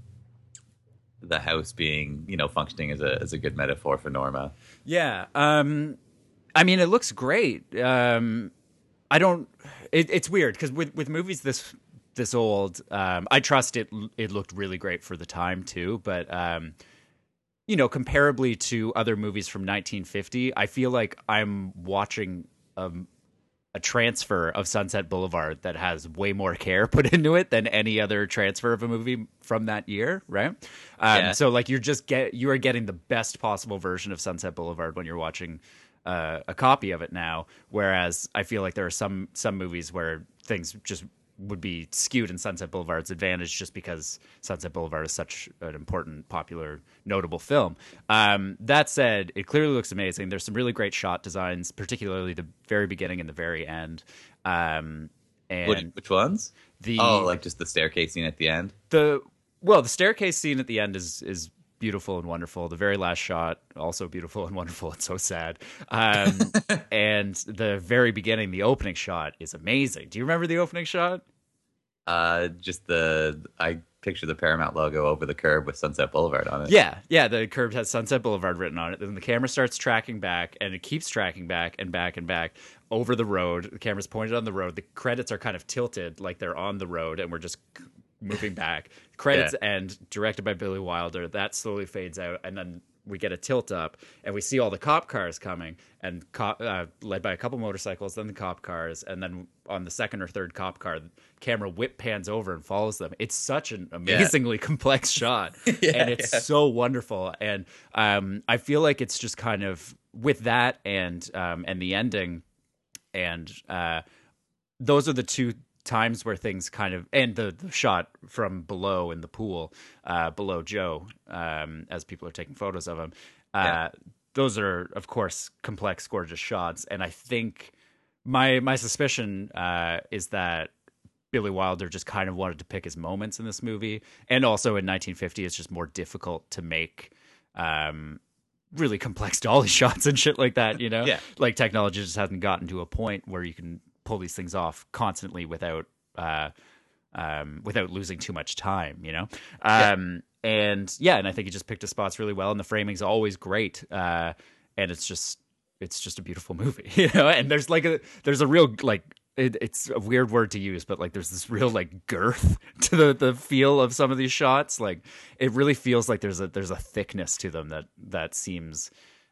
the house being, you know, functioning as a as a good metaphor for Norma. Yeah. Um, I mean, it looks great. Um, I don't. It, it's weird because with with movies this this old, um, I trust it. It looked really great for the time too, but um, you know, comparably to other movies from nineteen fifty, I feel like I'm watching um, a transfer of Sunset Boulevard that has way more care put into it than any other transfer of a movie from that year, right? Um, Yeah. So like you're just get you are getting the best possible version of Sunset Boulevard when you're watching uh, a copy of it now. Whereas I feel like there are some some movies where things just would be skewed in Sunset Boulevard's advantage just because Sunset Boulevard is such an important, popular, notable film. Um, that said, it clearly looks amazing. There's some really great shot designs, particularly the very beginning and the very end. Um, and Which, which ones? the Oh, like just the staircase scene at the end? the well, the staircase scene at the end is is beautiful and wonderful. The very last shot, also beautiful and wonderful. It's so sad. Um, and the very beginning, the opening shot is amazing. Do you remember the opening shot? Uh, just the, I picture the Paramount logo over the curb with Sunset Boulevard on it. Yeah, yeah. The curb has Sunset Boulevard written on it. Then the camera starts tracking back, and it keeps tracking back and back and back over the road. The camera's pointed on the road. The credits are kind of tilted, like they're on the road, and we're just moving back. Credits Yeah. end, directed by Billy Wilder. That slowly fades out, and then we get a tilt up, and we see all the cop cars coming, and cop, uh, led by a couple motorcycles, then the cop cars, and then on the second or third cop car, the camera whip pans over and follows them. It's such an amazingly complex shot, Yeah, and it's yeah. so wonderful. And um, I feel like it's just kind of with that and um, and the ending, and uh, those are the two times where things kind of and the, the shot from below in the pool uh below Joe um as people are taking photos of him uh Yeah. those are of course complex, gorgeous shots. And I think my my suspicion uh is that Billy Wilder just kind of wanted to pick his moments in this movie, and also in nineteen fifty it's just more difficult to make um really complex dolly shots and shit like that, you know. Yeah. Like technology just hasn't gotten to a point where you can pull these things off constantly without uh um without losing too much time, you know. Um yeah. And yeah, and I think he just picked his spots really well, and the framing's always great. Uh and it's just it's just a beautiful movie, you know. And there's like a there's a real like it, it's a weird word to use, but like there's this real like girth to the the feel of some of these shots. Like it really feels like there's a there's a thickness to them that that seems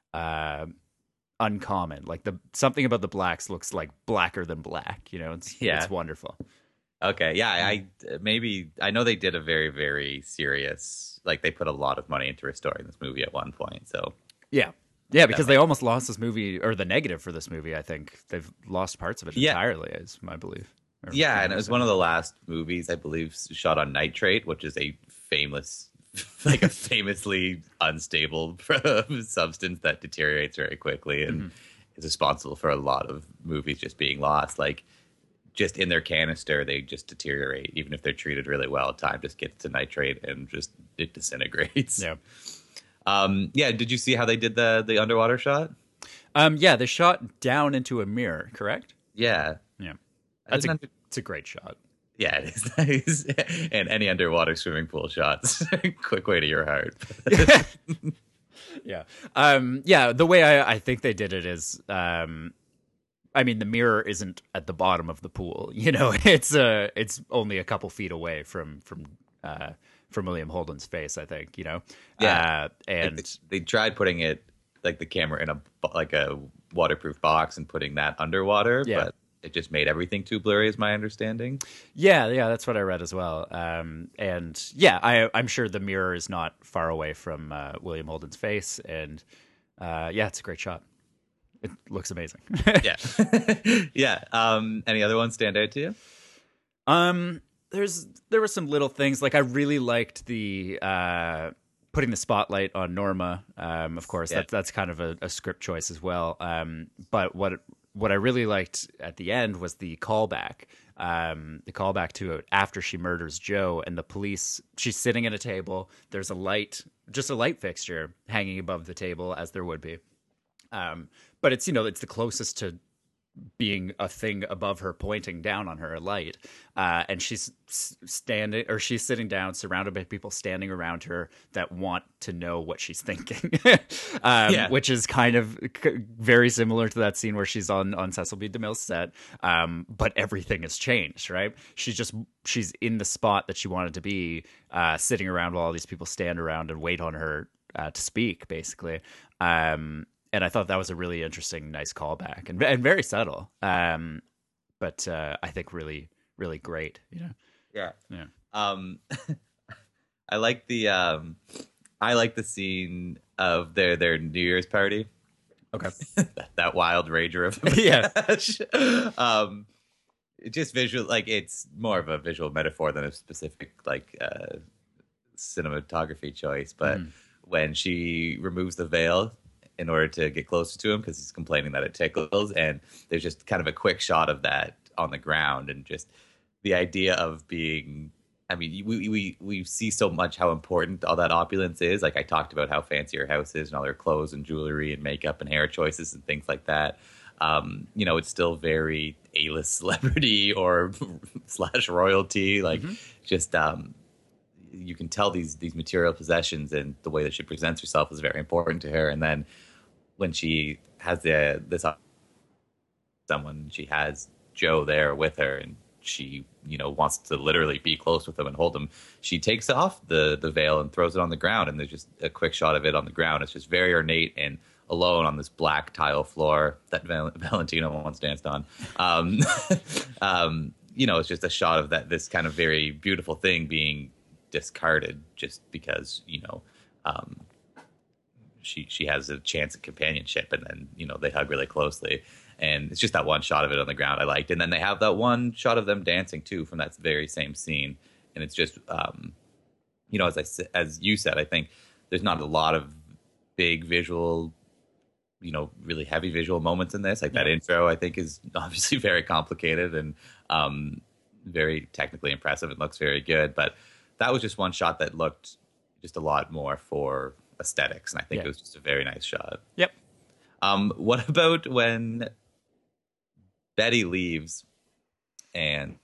uh uncommon. Like the something about the blacks looks like blacker than black, you know. It's Yeah. it's wonderful. Okay, yeah, I maybe I know they did a very very serious, like they put a lot of money into restoring this movie at one point. So Yeah. Yeah, because they almost lost this movie, or the negative for this movie. I think they've lost parts of it Yeah. entirely, is my belief. Or- yeah, and it was one of the last movies I believe shot on nitrate, which is a famous, like a famously unstable substance that deteriorates very quickly and Mhm. is responsible for a lot of movies just being lost. Like just in their canister, they just deteriorate. Even if they're treated really well, time just gets to nitrate and just it disintegrates. Yeah. Um, yeah. Did you see how they did the the underwater shot? Um, yeah, they shot down into a mirror, correct? Yeah. Yeah. I That's a, didn't under- it's a great shot. Yeah, it is nice. And any underwater swimming pool shots, quick way to your heart. Yeah. Um, yeah, the way I, I think they did it is, um, I mean, the mirror isn't at the bottom of the pool. You know, it's uh, it's only a couple feet away from from uh, from William Holden's face, I think. You know, Yeah. uh, and Like, they, they tried putting it like the camera in a bo- like a waterproof box and putting that underwater, Yeah. but it just made everything too blurry, is my understanding. yeah, yeah, that's what I read as well. Um, and yeah, I, I'm sure the mirror is not far away from uh, William Holden's face, and uh, yeah, it's a great shot. It looks amazing. Yeah, yeah. Um, any other ones stand out to you? Um, there's there were some little things like I really liked the uh, putting the spotlight on Norma. Um, of course, Yeah. that's that's kind of a, a script choice as well. Um, but what what I really liked at the end was the callback. Um, the callback to it after she murders Joe, and the police. She's sitting at a table. There's a light, just a light fixture hanging above the table, as there would be. Um, but it's, you know, it's the closest to being a thing above her pointing down on her, a light. Uh, and she's s- standing, or she's sitting down surrounded by people standing around her that want to know what she's thinking. um, Yeah. Which is kind of c- very similar to that scene where she's on, on Cecil B. DeMille's set. Um, but everything has changed, right? She's just, she's in the spot that she wanted to be, uh, sitting around while all these people stand around and wait on her, uh, to speak, basically. Um, And I thought that was a really interesting, nice callback, and and very subtle. Um, but uh, I think really, really great. You know? Yeah. Yeah. Um, I like the um, I like the scene of their their New Year's party. Okay. that, that wild rager of a Yeah. match. um, just visual, like it's more of a visual metaphor than a specific like uh, cinematography choice. But Mhm. when she removes the veil in order to get closer to him because he's complaining that it tickles, and there's just kind of a quick shot of that on the ground, and just the idea of being. I mean, we we we see so much how important all that opulence is. Like I talked about how fancy her house is and all their clothes and jewelry and makeup and hair choices and things like that. Um, you know, it's still very A-list celebrity or slash royalty. Like, Mhm. just um, you can tell these these material possessions and the way that she presents herself is very important to her. And then when she has the this someone, she has Joe there with her, and she, you know, wants to literally be close with him and hold him. She takes off the the veil and throws it on the ground, and there's just a quick shot of it on the ground. It's just very ornate and alone on this black tile floor that Val- Valentino once danced on. Um, um, you know, it's just a shot of that this kind of very beautiful thing being discarded just because, you know, um, she she has a chance at companionship, and then, you know, they hug really closely. And it's just that one shot of it on the ground I liked. And then they have that one shot of them dancing too from that very same scene. And it's just, um, you know, as I s- as you said, I think there's not a lot of big visual, you know, really heavy visual moments in this. Like that Yeah. intro, I think, is obviously very complicated and um, very technically impressive. It looks very good, but that was just one shot that looked just a lot more for aesthetics, and I think Yeah. it was just a very nice shot. Yep. Um, what about when Betty leaves and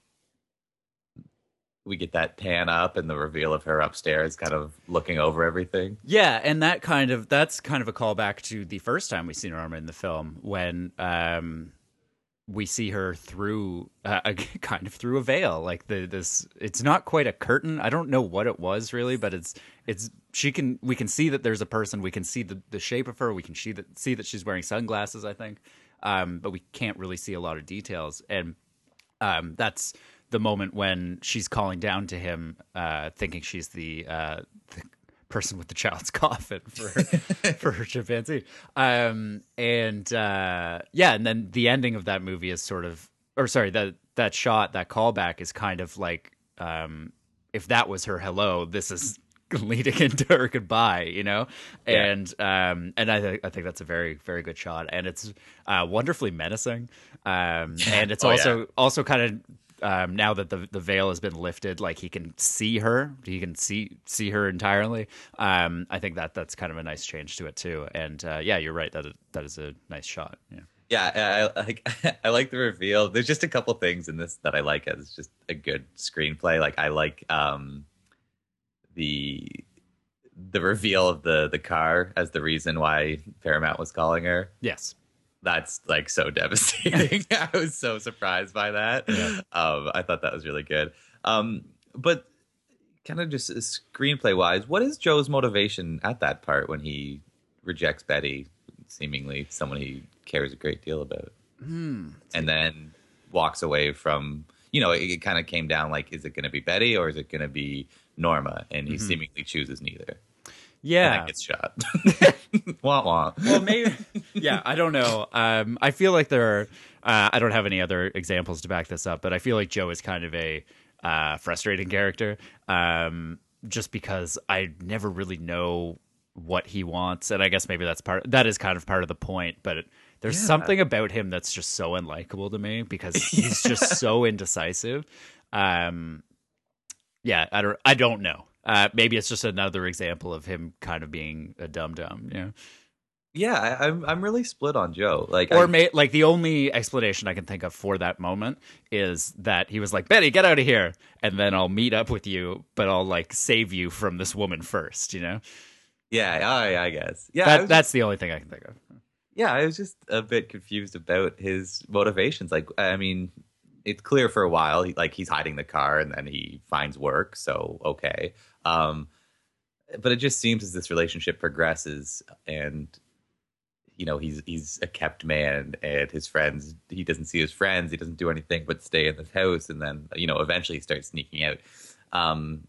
we get that pan up and the reveal of her upstairs kind of looking over everything? Yeah, and that kind of that's kind of a callback to the first time we see Norma in the film when um, we see her through uh, a, kind of through a veil, like the this. It's not quite a curtain. I don't know what it was really, but it's it's she can we can see that there's a person. We can see the, the shape of her. We can see that see that she's wearing sunglasses, I think, um, but we can't really see a lot of details. And um, that's the moment when she's calling down to him, uh, thinking she's the, uh, the person with the child's coffin for for her chimpanzee. Um, and uh, yeah, and then the ending of that movie is sort of, or sorry, that that shot, that callback is kind of like, um, if that was her hello, this is leading into her goodbye, you know. Yeah. And um and I think I think that's a very very good shot, and it's uh wonderfully menacing, um and it's Oh, also yeah. also kind of um now that the the veil has been lifted, like he can see her, he can see see her entirely. um I think that that's kind of a nice change to it too. And uh yeah, you're right, that it, that is a nice shot. Yeah. Yeah, I, I like I like the reveal. There's just a couple things in this that I like as just a good screenplay. Like I like um the the reveal of the the car as the reason why Paramount was calling her. Yes. That's like so devastating. I was so surprised by that. Yeah. Um, I thought that was really good. Um, but kind of just screenplay wise, what is Joe's motivation at that part when he rejects Betty, seemingly someone he cares a great deal about, Hmm. and then walks away from? You know, it, it kind of came down like, is it going to be Betty or is it going to be Norma? And he Mhm. seemingly chooses neither. Yeah. And then gets shot. Wah wah. Well, maybe. Yeah, I don't know. Um, I feel like there are. Uh, I don't have any other examples to back this up, but I feel like Joe is kind of a uh, frustrating character, um, just because I never really know what he wants, and I guess maybe that's part. That is kind of part of the point, but. It, there's Yeah. something about him that's just so unlikable to me because he's just so indecisive. Um, yeah, I don't. I don't know. Uh, maybe it's just another example of him kind of being a dum dum. Yeah. Yeah, I, I'm I'm really split on Joe. Like, Or I, may, like the only explanation I can think of for that moment is that he was like, Betty, get out of here, and then I'll meet up with you, but I'll like save you from this woman first. You know, yeah, I, I guess. Yeah, I that was that's just, the only thing I can think of. yeah, I was just a bit confused about his motivations. Like, I mean, it's clear for a while, he, like he's hiding the car, and then he finds work. So okay, um, but it just seems as this relationship progresses, and you know, he's he's a kept man, and his friends, he doesn't see his friends, he doesn't do anything but stay in this house, and then, you know, eventually he starts sneaking out. Um,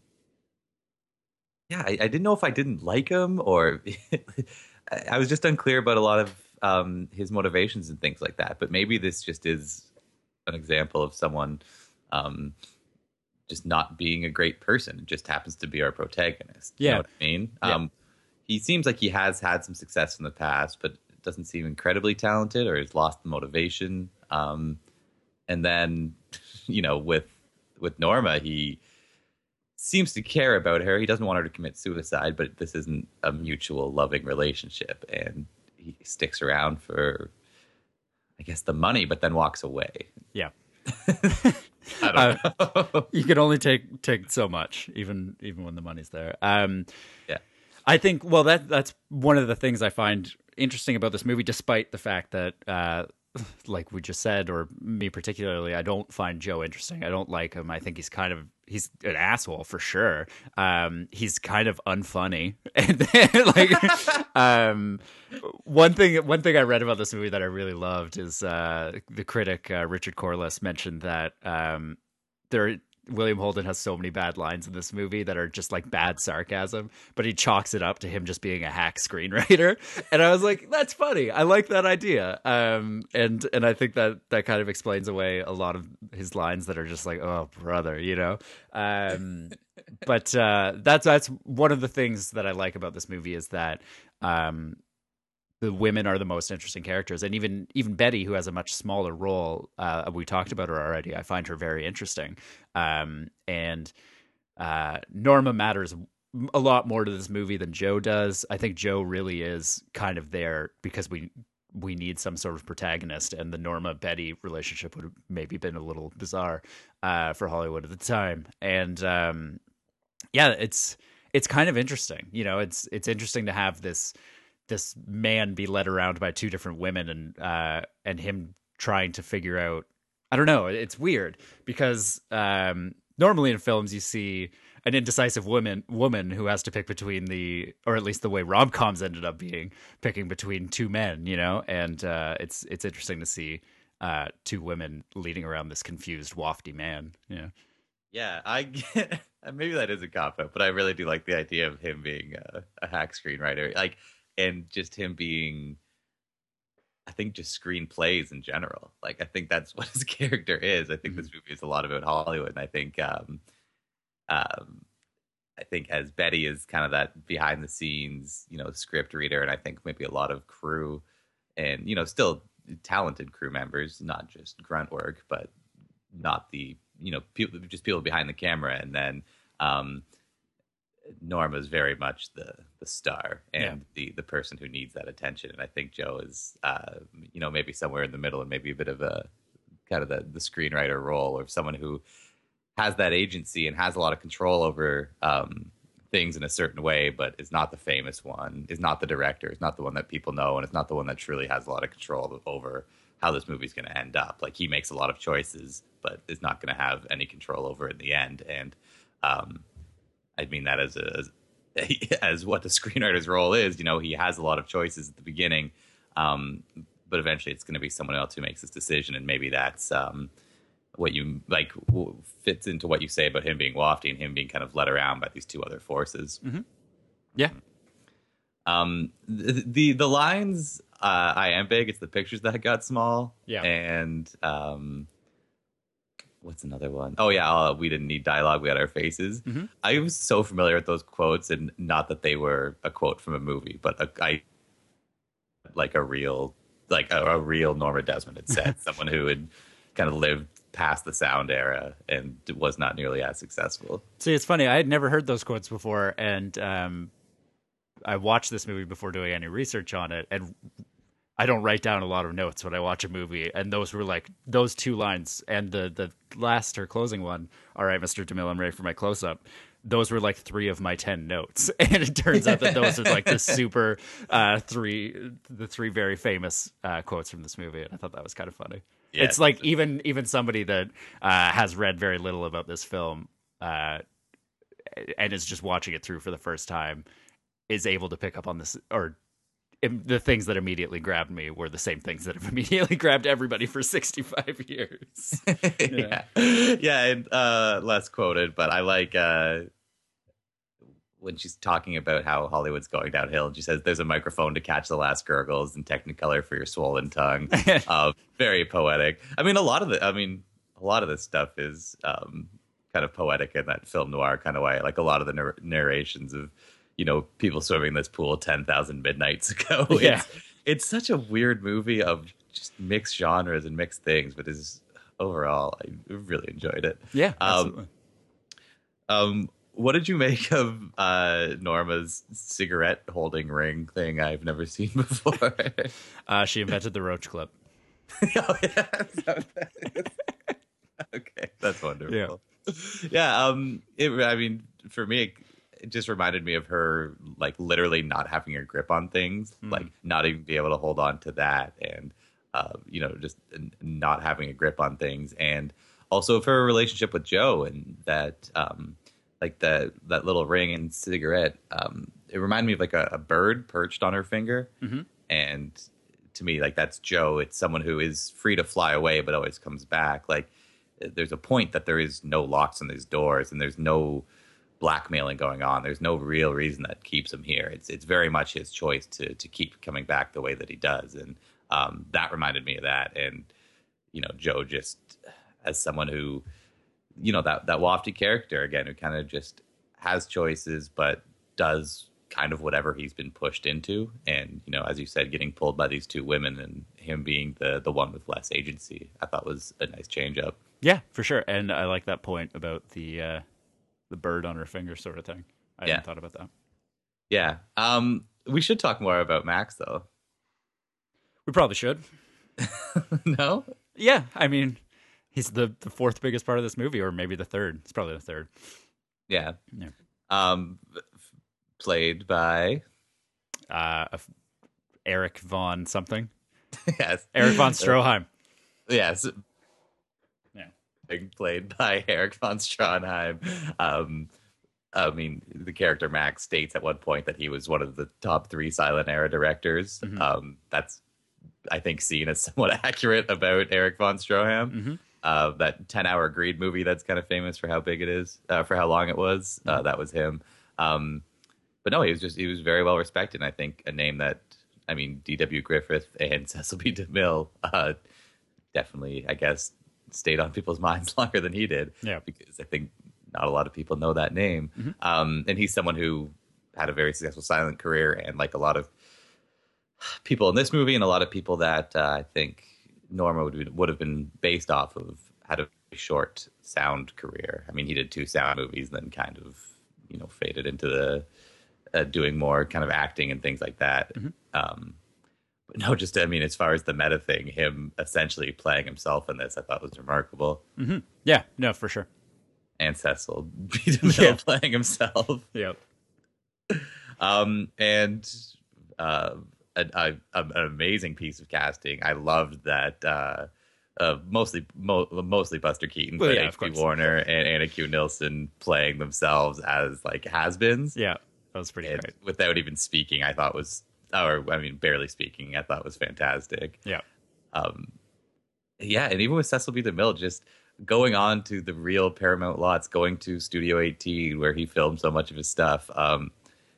yeah, I, I didn't know if I didn't like him or I was just unclear about a lot of um, his motivations and things like that. But maybe this just is an example of someone um, just not being a great person. It just happens to be our protagonist. Yeah. You know what I mean? Yeah. Um, he seems like he has had some success in the past, but doesn't seem incredibly talented or has lost the motivation. Um, and then, you know, with with Norma, he seems to care about her. He doesn't want her to commit suicide, but this isn't a mutual loving relationship. And he sticks around for, I guess, the money, but then walks away. Yeah. I don't Uh, know. You can only take take so much, even even when the money's there. Um, Yeah. I think, well, that that's one of the things I find interesting about this movie, despite the fact that, uh, like we just said, or me particularly, I don't find Joe interesting. I don't like him. I think he's kind of, he's an asshole for sure. Um, he's kind of unfunny. And then, like, um, one thing, one thing I read about this movie that I really loved is, uh, the critic, uh, Richard Corliss mentioned that, um, there, William Holden has so many bad lines in this movie that are just like bad sarcasm, but he chalks it up to him just being a hack screenwriter. And I was like, that's funny. I like that idea. Um, and, and I think that that kind of explains away a lot of his lines that are just like, oh, brother, you know? Um, but, uh, that's, that's one of the things that I like about this movie is that, um, the women are the most interesting characters, and even even Betty, who has a much smaller role, uh, we talked about her already. I find her very interesting, um, and uh, Norma matters a lot more to this movie than Joe does. I think Joe really is kind of there because we we need some sort of protagonist, and the Norma Betty relationship would have maybe been a little bizarre uh, for Hollywood at the time, and um, yeah, it's it's kind of interesting. You know, it's it's interesting to have this. this man be led around by two different women and uh and him trying to figure out, I don't know, it's weird because um normally in films you see an indecisive woman woman who has to pick between the, or at least the way rom-coms ended up being, picking between two men, you know, and uh it's it's interesting to see uh two women leading around this confused wafty man. Yeah. Yeah, I get, maybe that is a cop out, but I really do like the idea of him being a, a hack screenwriter. Like, and just him being, I think, just screenplays in general. Like, I think that's what his character is. I think mm-hmm. this movie is a lot about Hollywood. And I think, um, um, I think as Betty is kind of that behind the scenes, you know, script reader, and I think maybe a lot of crew and, you know, still talented crew members, not just grunt work, but not the, you know, people, just people behind the camera. And then, um, Norma's very much the the star and yeah. the the person who needs that attention, and I think Joe is uh you know, maybe somewhere in the middle and maybe a bit of a kind of the the screenwriter role, or someone who has that agency and has a lot of control over um things in a certain way, but is not the famous one, is not the director, is not the one that people know, and it's not the one that truly has a lot of control over how this movie's going to end up. Like, he makes a lot of choices but is not going to have any control over it in the end. And um I mean that as a as, as what the screenwriter's role is. You know, he has a lot of choices at the beginning, um, but eventually it's going to be someone else who makes this decision, and maybe that's um, what you like w- fits into what you say about him being wafty and him being kind of led around by these two other forces. Mm-hmm. Yeah. Um, the, the the lines, uh, I am big. It's the pictures that got small. Yeah. And um, what's another one? Oh yeah, uh, we didn't need dialogue. We had our faces. Mm-hmm. I was so familiar with those quotes, and not that they were a quote from a movie, but a, I like a real, like a, a real Norma Desmond had said, someone who had kind of lived past the sound era and was not nearly as successful. See, it's funny. I had never heard those quotes before, and um, I watched this movie before doing any research on it, and I don't write down a lot of notes when I watch a movie, and those were like those two lines and the the last or closing one. All right, Mister DeMille, I'm ready for my close up. Those were like three of my ten notes, and it turns out that those are like the super uh, three, the three very famous uh, quotes from this movie, and I thought that was kind of funny. Yeah, it's like even even somebody that uh, has read very little about this film uh, and is just watching it through for the first time is able to pick up on this, or it, the things that immediately grabbed me were the same things that have immediately grabbed everybody for sixty-five years. yeah. yeah, yeah, and uh, less quoted, but I like uh, when she's talking about how Hollywood's going downhill, and she says, "There's a microphone to catch the last gurgles and Technicolor for your swollen tongue." uh, very poetic. I mean, a lot of the, I mean, a lot of this stuff is um, kind of poetic in that film noir kind of way. Like a lot of the nar- narrations of, you know, people swimming in this pool ten thousand midnights ago. Yeah. It's, it's such a weird movie of just mixed genres and mixed things, but is overall, I really enjoyed it. Yeah, absolutely. Um, um, what did you make of uh, Norma's cigarette holding ring thing? I've never seen before. uh, she invented the roach clip. Oh, yeah. Okay, that's wonderful. Yeah, yeah um, it, I mean, for me, it, it just reminded me of her, like, literally not having a grip on things, mm. like not even be able to hold on to that, and uh, you know, just not having a grip on things, and also of her relationship with Joe, and that, um, like that that little ring and cigarette. Um, it reminded me of like a, a bird perched on her finger, mm-hmm. and to me, like that's Joe. It's someone who is free to fly away, but always comes back. Like there's a point that there is no locks on these doors, and there's no blackmailing going on. There's no real reason that keeps him here. It's it's very much his choice to to keep coming back the way that he does, and um, that reminded me of that. And you know, Joe just as someone who, you know, that that wafty character again, who kind of just has choices, but does kind of whatever he's been pushed into. And you know, as you said, getting pulled by these two women, and him being the the one with less agency, I thought was a nice change up. Yeah, for sure. And I like that point about the uh, the bird on her finger sort of thing. I yeah. hadn't thought about that. Yeah. Um, we should talk more about Max, though. We probably should. No? Yeah, I mean, he's the, the fourth biggest part of this movie, or maybe the third. It's probably the third. Yeah. Yeah. Um, played by uh, Eric Von something. Yes. Eric Von Stroheim. Yes. Yeah. Played by Eric Von Stroheim. Um, I mean, the character Max states at one point that he was one of the top three silent era directors. Mm-hmm. Um, that's, I think, seen as somewhat accurate about Eric Von Stroheim. Mm-hmm. Uh, that ten-hour Greed movie that's kind of famous for how big it is, uh, for how long it was. Uh, that was him. Um, but no, he was just he was very well respected. And I think a name that, I mean, D W Griffith and Cecil B. DeMille uh, definitely, I guess, stayed on people's minds longer than he did. Yeah, because I think not a lot of people know that name. Mm-hmm. Um, and he's someone who had a very successful silent career, and like a lot of people in this movie, and a lot of people that uh, I think Norma would be, would have been based off of, had a short sound career. I mean, he did two sound movies, then kind of, you know, faded into the uh, doing more kind of acting and things like that. Mm-hmm. Um, but no, just, I mean, as far as the meta thing, him essentially playing himself in this, I thought was remarkable. Mm-hmm. Yeah, no, for sure. And Cecil B. DeMille Yeah. playing himself. Yep. Um, and uh, a, a, an amazing piece of casting. I loved that. Uh, uh, mostly, mo- mostly Buster Keaton, Well, but yeah, H of P course. Warner and Anna Q. Nilsson playing themselves as like has-beens. Yeah, that was pretty And great. without even speaking, I thought was, or I mean, barely speaking, I thought was fantastic. Yeah. Um, yeah, and even with Cecil B. DeMille, just going on to the real Paramount lots, going to Studio eighteen where he filmed so much of his stuff. Um,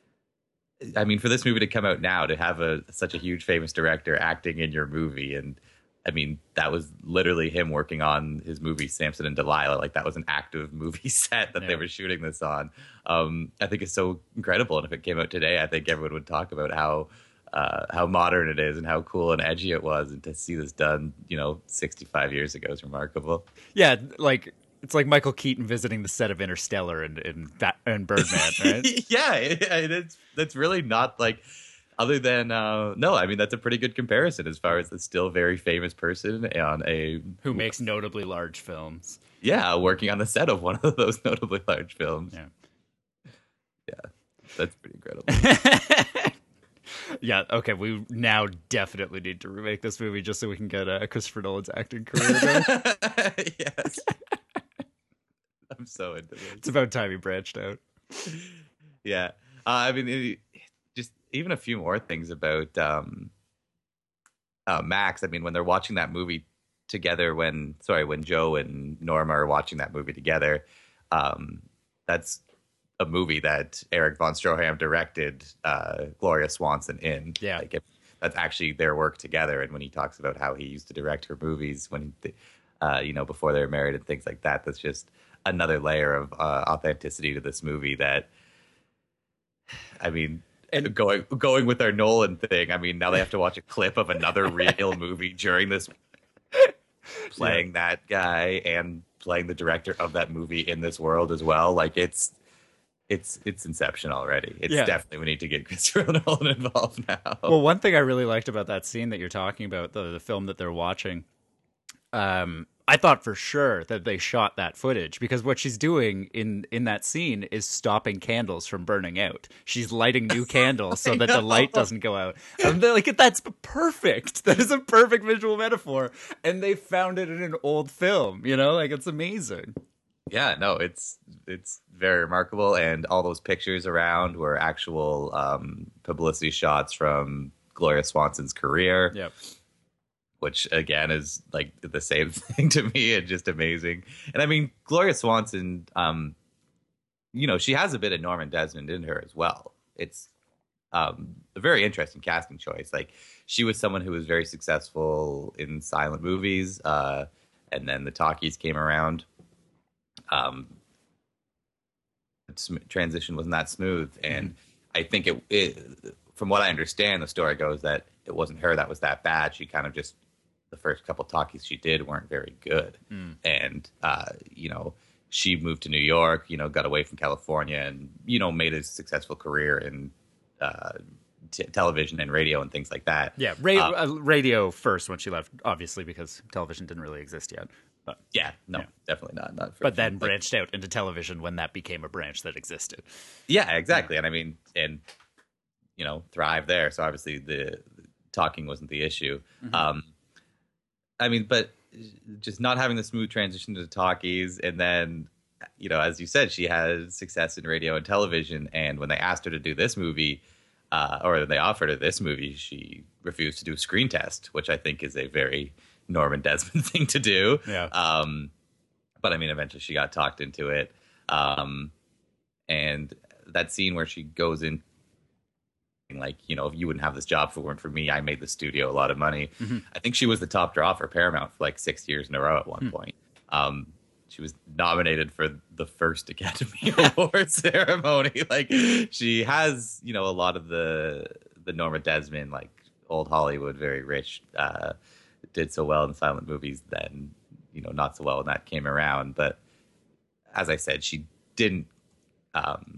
I mean, for this movie to come out now, to have a such a huge famous director acting in your movie, and I mean, that was literally him working on his movie Samson and Delilah. Like that was an active movie set that Yeah. they were shooting this on. Um, I think it's so incredible, and if it came out today, I think everyone would talk about how uh, how modern it is and how cool and edgy it was. And to see this done, you know, sixty-five years ago is remarkable. Yeah, like it's like Michael Keaton visiting the set of Interstellar and and, Bat- and Birdman, right? Yeah, it, it's that's really not like. Other than, uh, no, I mean, that's a pretty good comparison as far as the still very famous person on a... Who makes notably large films. Yeah, working on the set of one of those notably large films. Yeah. Yeah, that's pretty incredible. Yeah, okay, we now definitely need to remake this movie just so we can get uh, Christopher Nolan's acting career back. Yes. I'm so into this. It's about time he branched out. Yeah. Uh, I mean, it, just even a few more things about um, uh, Max. I mean, when they're watching that movie together, when sorry, when Joe and Norma are watching that movie together, um, that's a movie that Eric von Stroheim directed uh, Gloria Swanson in. Yeah. Like it, that's actually their work together. And when he talks about how he used to direct her movies when he, uh, you know, before they were married and things like that, that's just another layer of uh, authenticity to this movie. That, I mean, and going going with our Nolan thing. I mean, now they have to watch a clip of another real movie during this, playing yeah. that guy and playing the director of that movie in this world as well. Like it's. It's it's Inception already. It's yeah. definitely we need to get Christopher Nolan involved now. Well, one thing I really liked about that scene that you're talking about, the the film that they're watching, um, I thought for sure that they shot that footage because what she's doing in in that scene is stopping candles from burning out. She's lighting new candles so that the light doesn't go out. And they're like, that's perfect. That is a perfect visual metaphor. And they found it in an old film. You know, like it's amazing. Yeah, no, it's it's very remarkable, and all those pictures around were actual um, publicity shots from Gloria Swanson's career. Yep. Which again is like the same thing to me, and just amazing. And I mean, Gloria Swanson, um, you know, she has a bit of Norman Desmond in her as well. It's um, a very interesting casting choice. Like she was someone who was very successful in silent movies, uh, and then the talkies came around. Um, transition wasn't that smooth, and mm-hmm. I think it, it. From what I understand, the story goes that it wasn't her that was that bad. She kind of just the first couple talkies she did weren't very good, mm. and uh, you know she moved to New York. You know, got away from California, and you know made a successful career in uh, t- television and radio and things like that. Yeah, ra- um, uh, radio first when she left, obviously because television didn't really exist yet. But, yeah, no, yeah. definitely not. Not. But then like, branched out into television when that became a branch that existed. Yeah, exactly. Yeah. And I mean, and you know, thrive there. So obviously, the, the talking wasn't the issue. Mm-hmm. Um, I mean, but just not having the smooth transition to talkies, and then, you know, as you said, she had success in radio and television. And when they asked her to do this movie, uh, or they offered her this movie, she refused to do a screen test, which I think is a very Norman Desmond thing to do. Yeah. Um, but I mean, eventually she got talked into it. Um, and that scene where she goes in, like, you know, if you wouldn't have this job if it weren't for me, I made the studio a lot of money. Mm-hmm. I think she was the top draw for Paramount for like six years in a row at one mm-hmm. point. Um, she was nominated for the first Academy Award ceremony. Like she has, you know, a lot of the, the Norma Desmond, like old Hollywood, very rich, uh, did so well in silent movies, then, you know, not so well when that came around. But as I said, she didn't, um,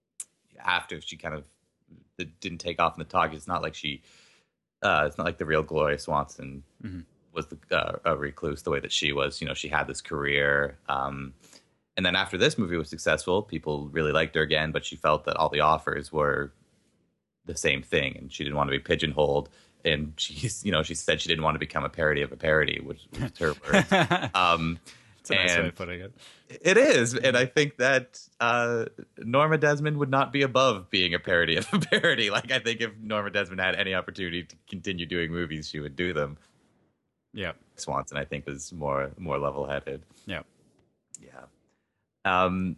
after she kind of didn't take off in the talk, it's not like she, uh, it's not like the real Gloria Swanson mm-hmm. was the, uh, a recluse the way that she was. You know, she had this career. Um, and then after this movie was successful, people really liked her again, but she felt that all the offers were the same thing and she didn't want to be pigeonholed. And she's, you know, she said she didn't want to become a parody of a parody, which was her words. Um, it's a nice way of putting it. It is. And I think that uh, Norma Desmond would not be above being a parody of a parody. Like, I think if Norma Desmond had any opportunity to continue doing movies, she would do them. Yeah. Swanson, I think, was more more level-headed. Yeah. Yeah. Um,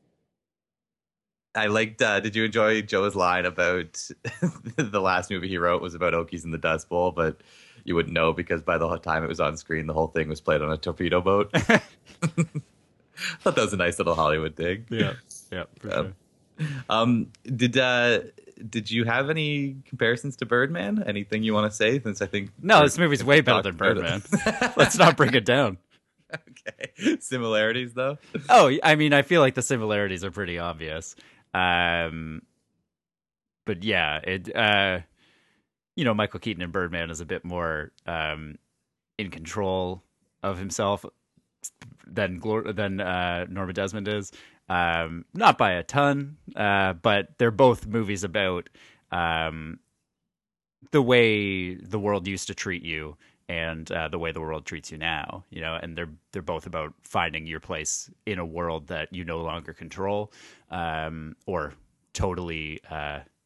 I liked, uh, did you enjoy Joe's line about the last movie he wrote was about Okies in the Dust Bowl, but you wouldn't know because by the time it was on screen, the whole thing was played on a torpedo boat? I thought that was a nice little Hollywood thing. Yeah, yeah, for um, sure. Um, did, uh, did you have any comparisons to Birdman? Anything you want to say? Since I think... No, this movie's way better than Birdman. Let's not bring it down. Okay. Similarities, though? Oh, I mean, I feel like the similarities are pretty obvious. Um, but yeah, it, uh, you know, Michael Keaton in Birdman is a bit more, um, in control of himself than, Glor- than, uh, Norma Desmond is, um, not by a ton, uh, but they're both movies about, um, the way the world used to treat you and, uh, the way the world treats you now, you know, and they're, they're both about finding your place in a world that you no longer control, um, or totally, uh,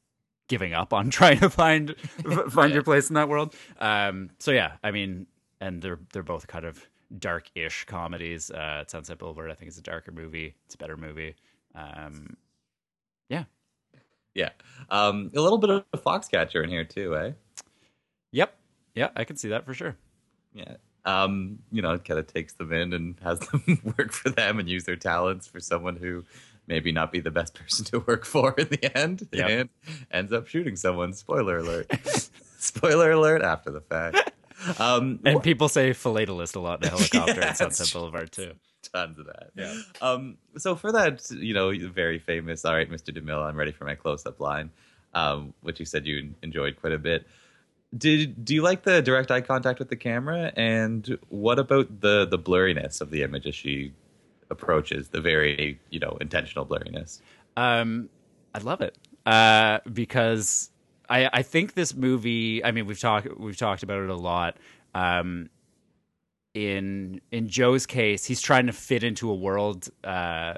giving up on trying to find find your place in that world. Um, so yeah, I mean, and they're they're both kind of dark-ish comedies. Uh, Sunset Boulevard, I think, is a darker movie. It's a better movie. Um, yeah, yeah. Um, a little bit of a Foxcatcher in here too, eh? Yep. Yeah, I can see that for sure. Yeah. Um, you know, it kind of takes them in and has them work for them and use their talents for someone who maybe not be the best person to work for in the end, yep. and ends up shooting someone. Spoiler alert. Spoiler alert after the fact. Um, and wh- people say philatelist a lot in the helicopter yeah, at Sunset Boulevard too. Tons of that. Yeah. Um, so for that, you know, very famous, all right, Mister DeMille, I'm ready for my close-up line, um, which you said you enjoyed quite a bit. Did do you like the direct eye contact with the camera? And what about the the blurriness of the image as she approaches, the very, you know, intentional blurriness? Um, I love it uh, because I I think this movie. I mean, we've talked we've talked about it a lot. Um, in in Joe's case, he's trying to fit into a world uh,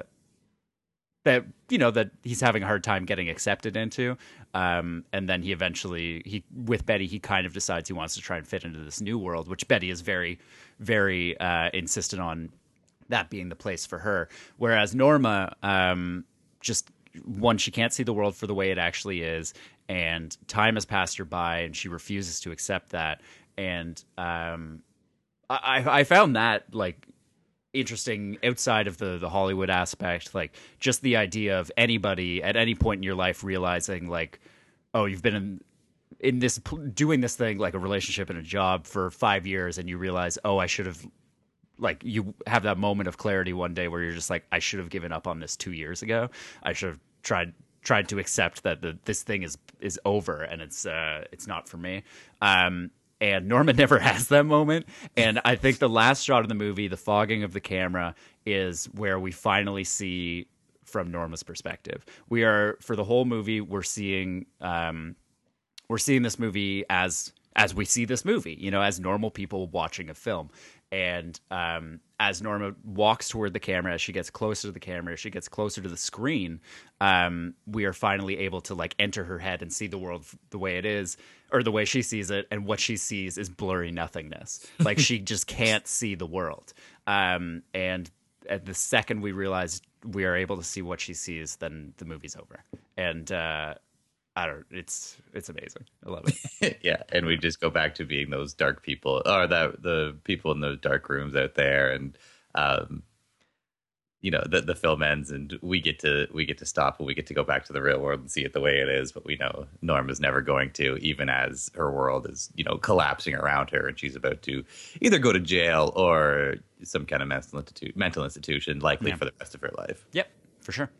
that you know that he's having a hard time getting accepted into. Um, and then he eventually, he with Betty, he kind of decides he wants to try and fit into this new world, which Betty is very, very uh, insistent on that being the place for her. Whereas Norma, um, just one, she can't see the world for the way it actually is, and time has passed her by, and she refuses to accept that. And um, I, I found that like interesting outside of the the Hollywood aspect, like just the idea of anybody at any point in your life realizing like, oh, you've been in in this doing this thing, like a relationship and a job, for five years, and you realize, oh, I should have, like, you have that moment of clarity one day where you're just like, I should have given up on this two years ago. I should have tried tried to accept that the this thing is is over and it's uh it's not for me. Um And Norma never has that moment. And I think the last shot of the movie, the fogging of the camera, is where we finally see from Norma's perspective. We are, for the whole movie, we're seeing um, we're seeing this movie as as we see this movie, you know, as normal people watching a film. And um, as Norma walks toward the camera, as she gets closer to the camera, as she gets closer to the screen, um, we are finally able to like enter her head and see the world the way it is, or the way she sees it. And what she sees is blurry nothingness. Like she just can't see the world. Um, and at the second we realize we are able to see what she sees, then the movie's over. And uh, I don't. It's it's amazing. I love it. Yeah, and we just go back to being those dark people, or that the people in those dark rooms out there, and um, you know, the the film ends, and we get to we get to stop, and we get to go back to the real world and see it the way it is. But we know Norma's never going to, even as her world is, you know, collapsing around her, and she's about to either go to jail or some kind of mental institu- mental institution, likely yeah. for the rest of her life. Yep, for sure.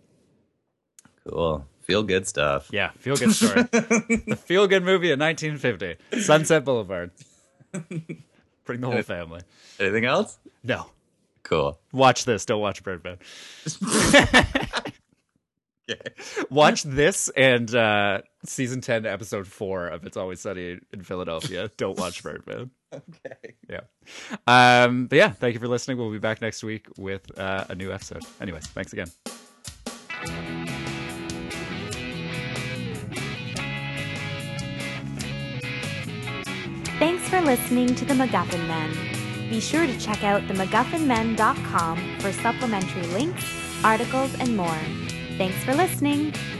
Cool. Feel good stuff. Yeah, feel good story. The feel good movie of nineteen fifty, Sunset Boulevard. Bring the whole family. Anything else? No. Cool. Watch this. Don't watch Birdman. Okay. Watch this and uh, season ten, episode four of It's Always Sunny in Philadelphia. Don't watch Birdman. Okay. Yeah. Um, but yeah, thank you for listening. We'll be back next week with uh, a new episode. Anyways, thanks again. Thanks for listening to The MacGuffin Men. Be sure to check out the MacGuffin Men dot com for supplementary links, articles, and more. Thanks for listening.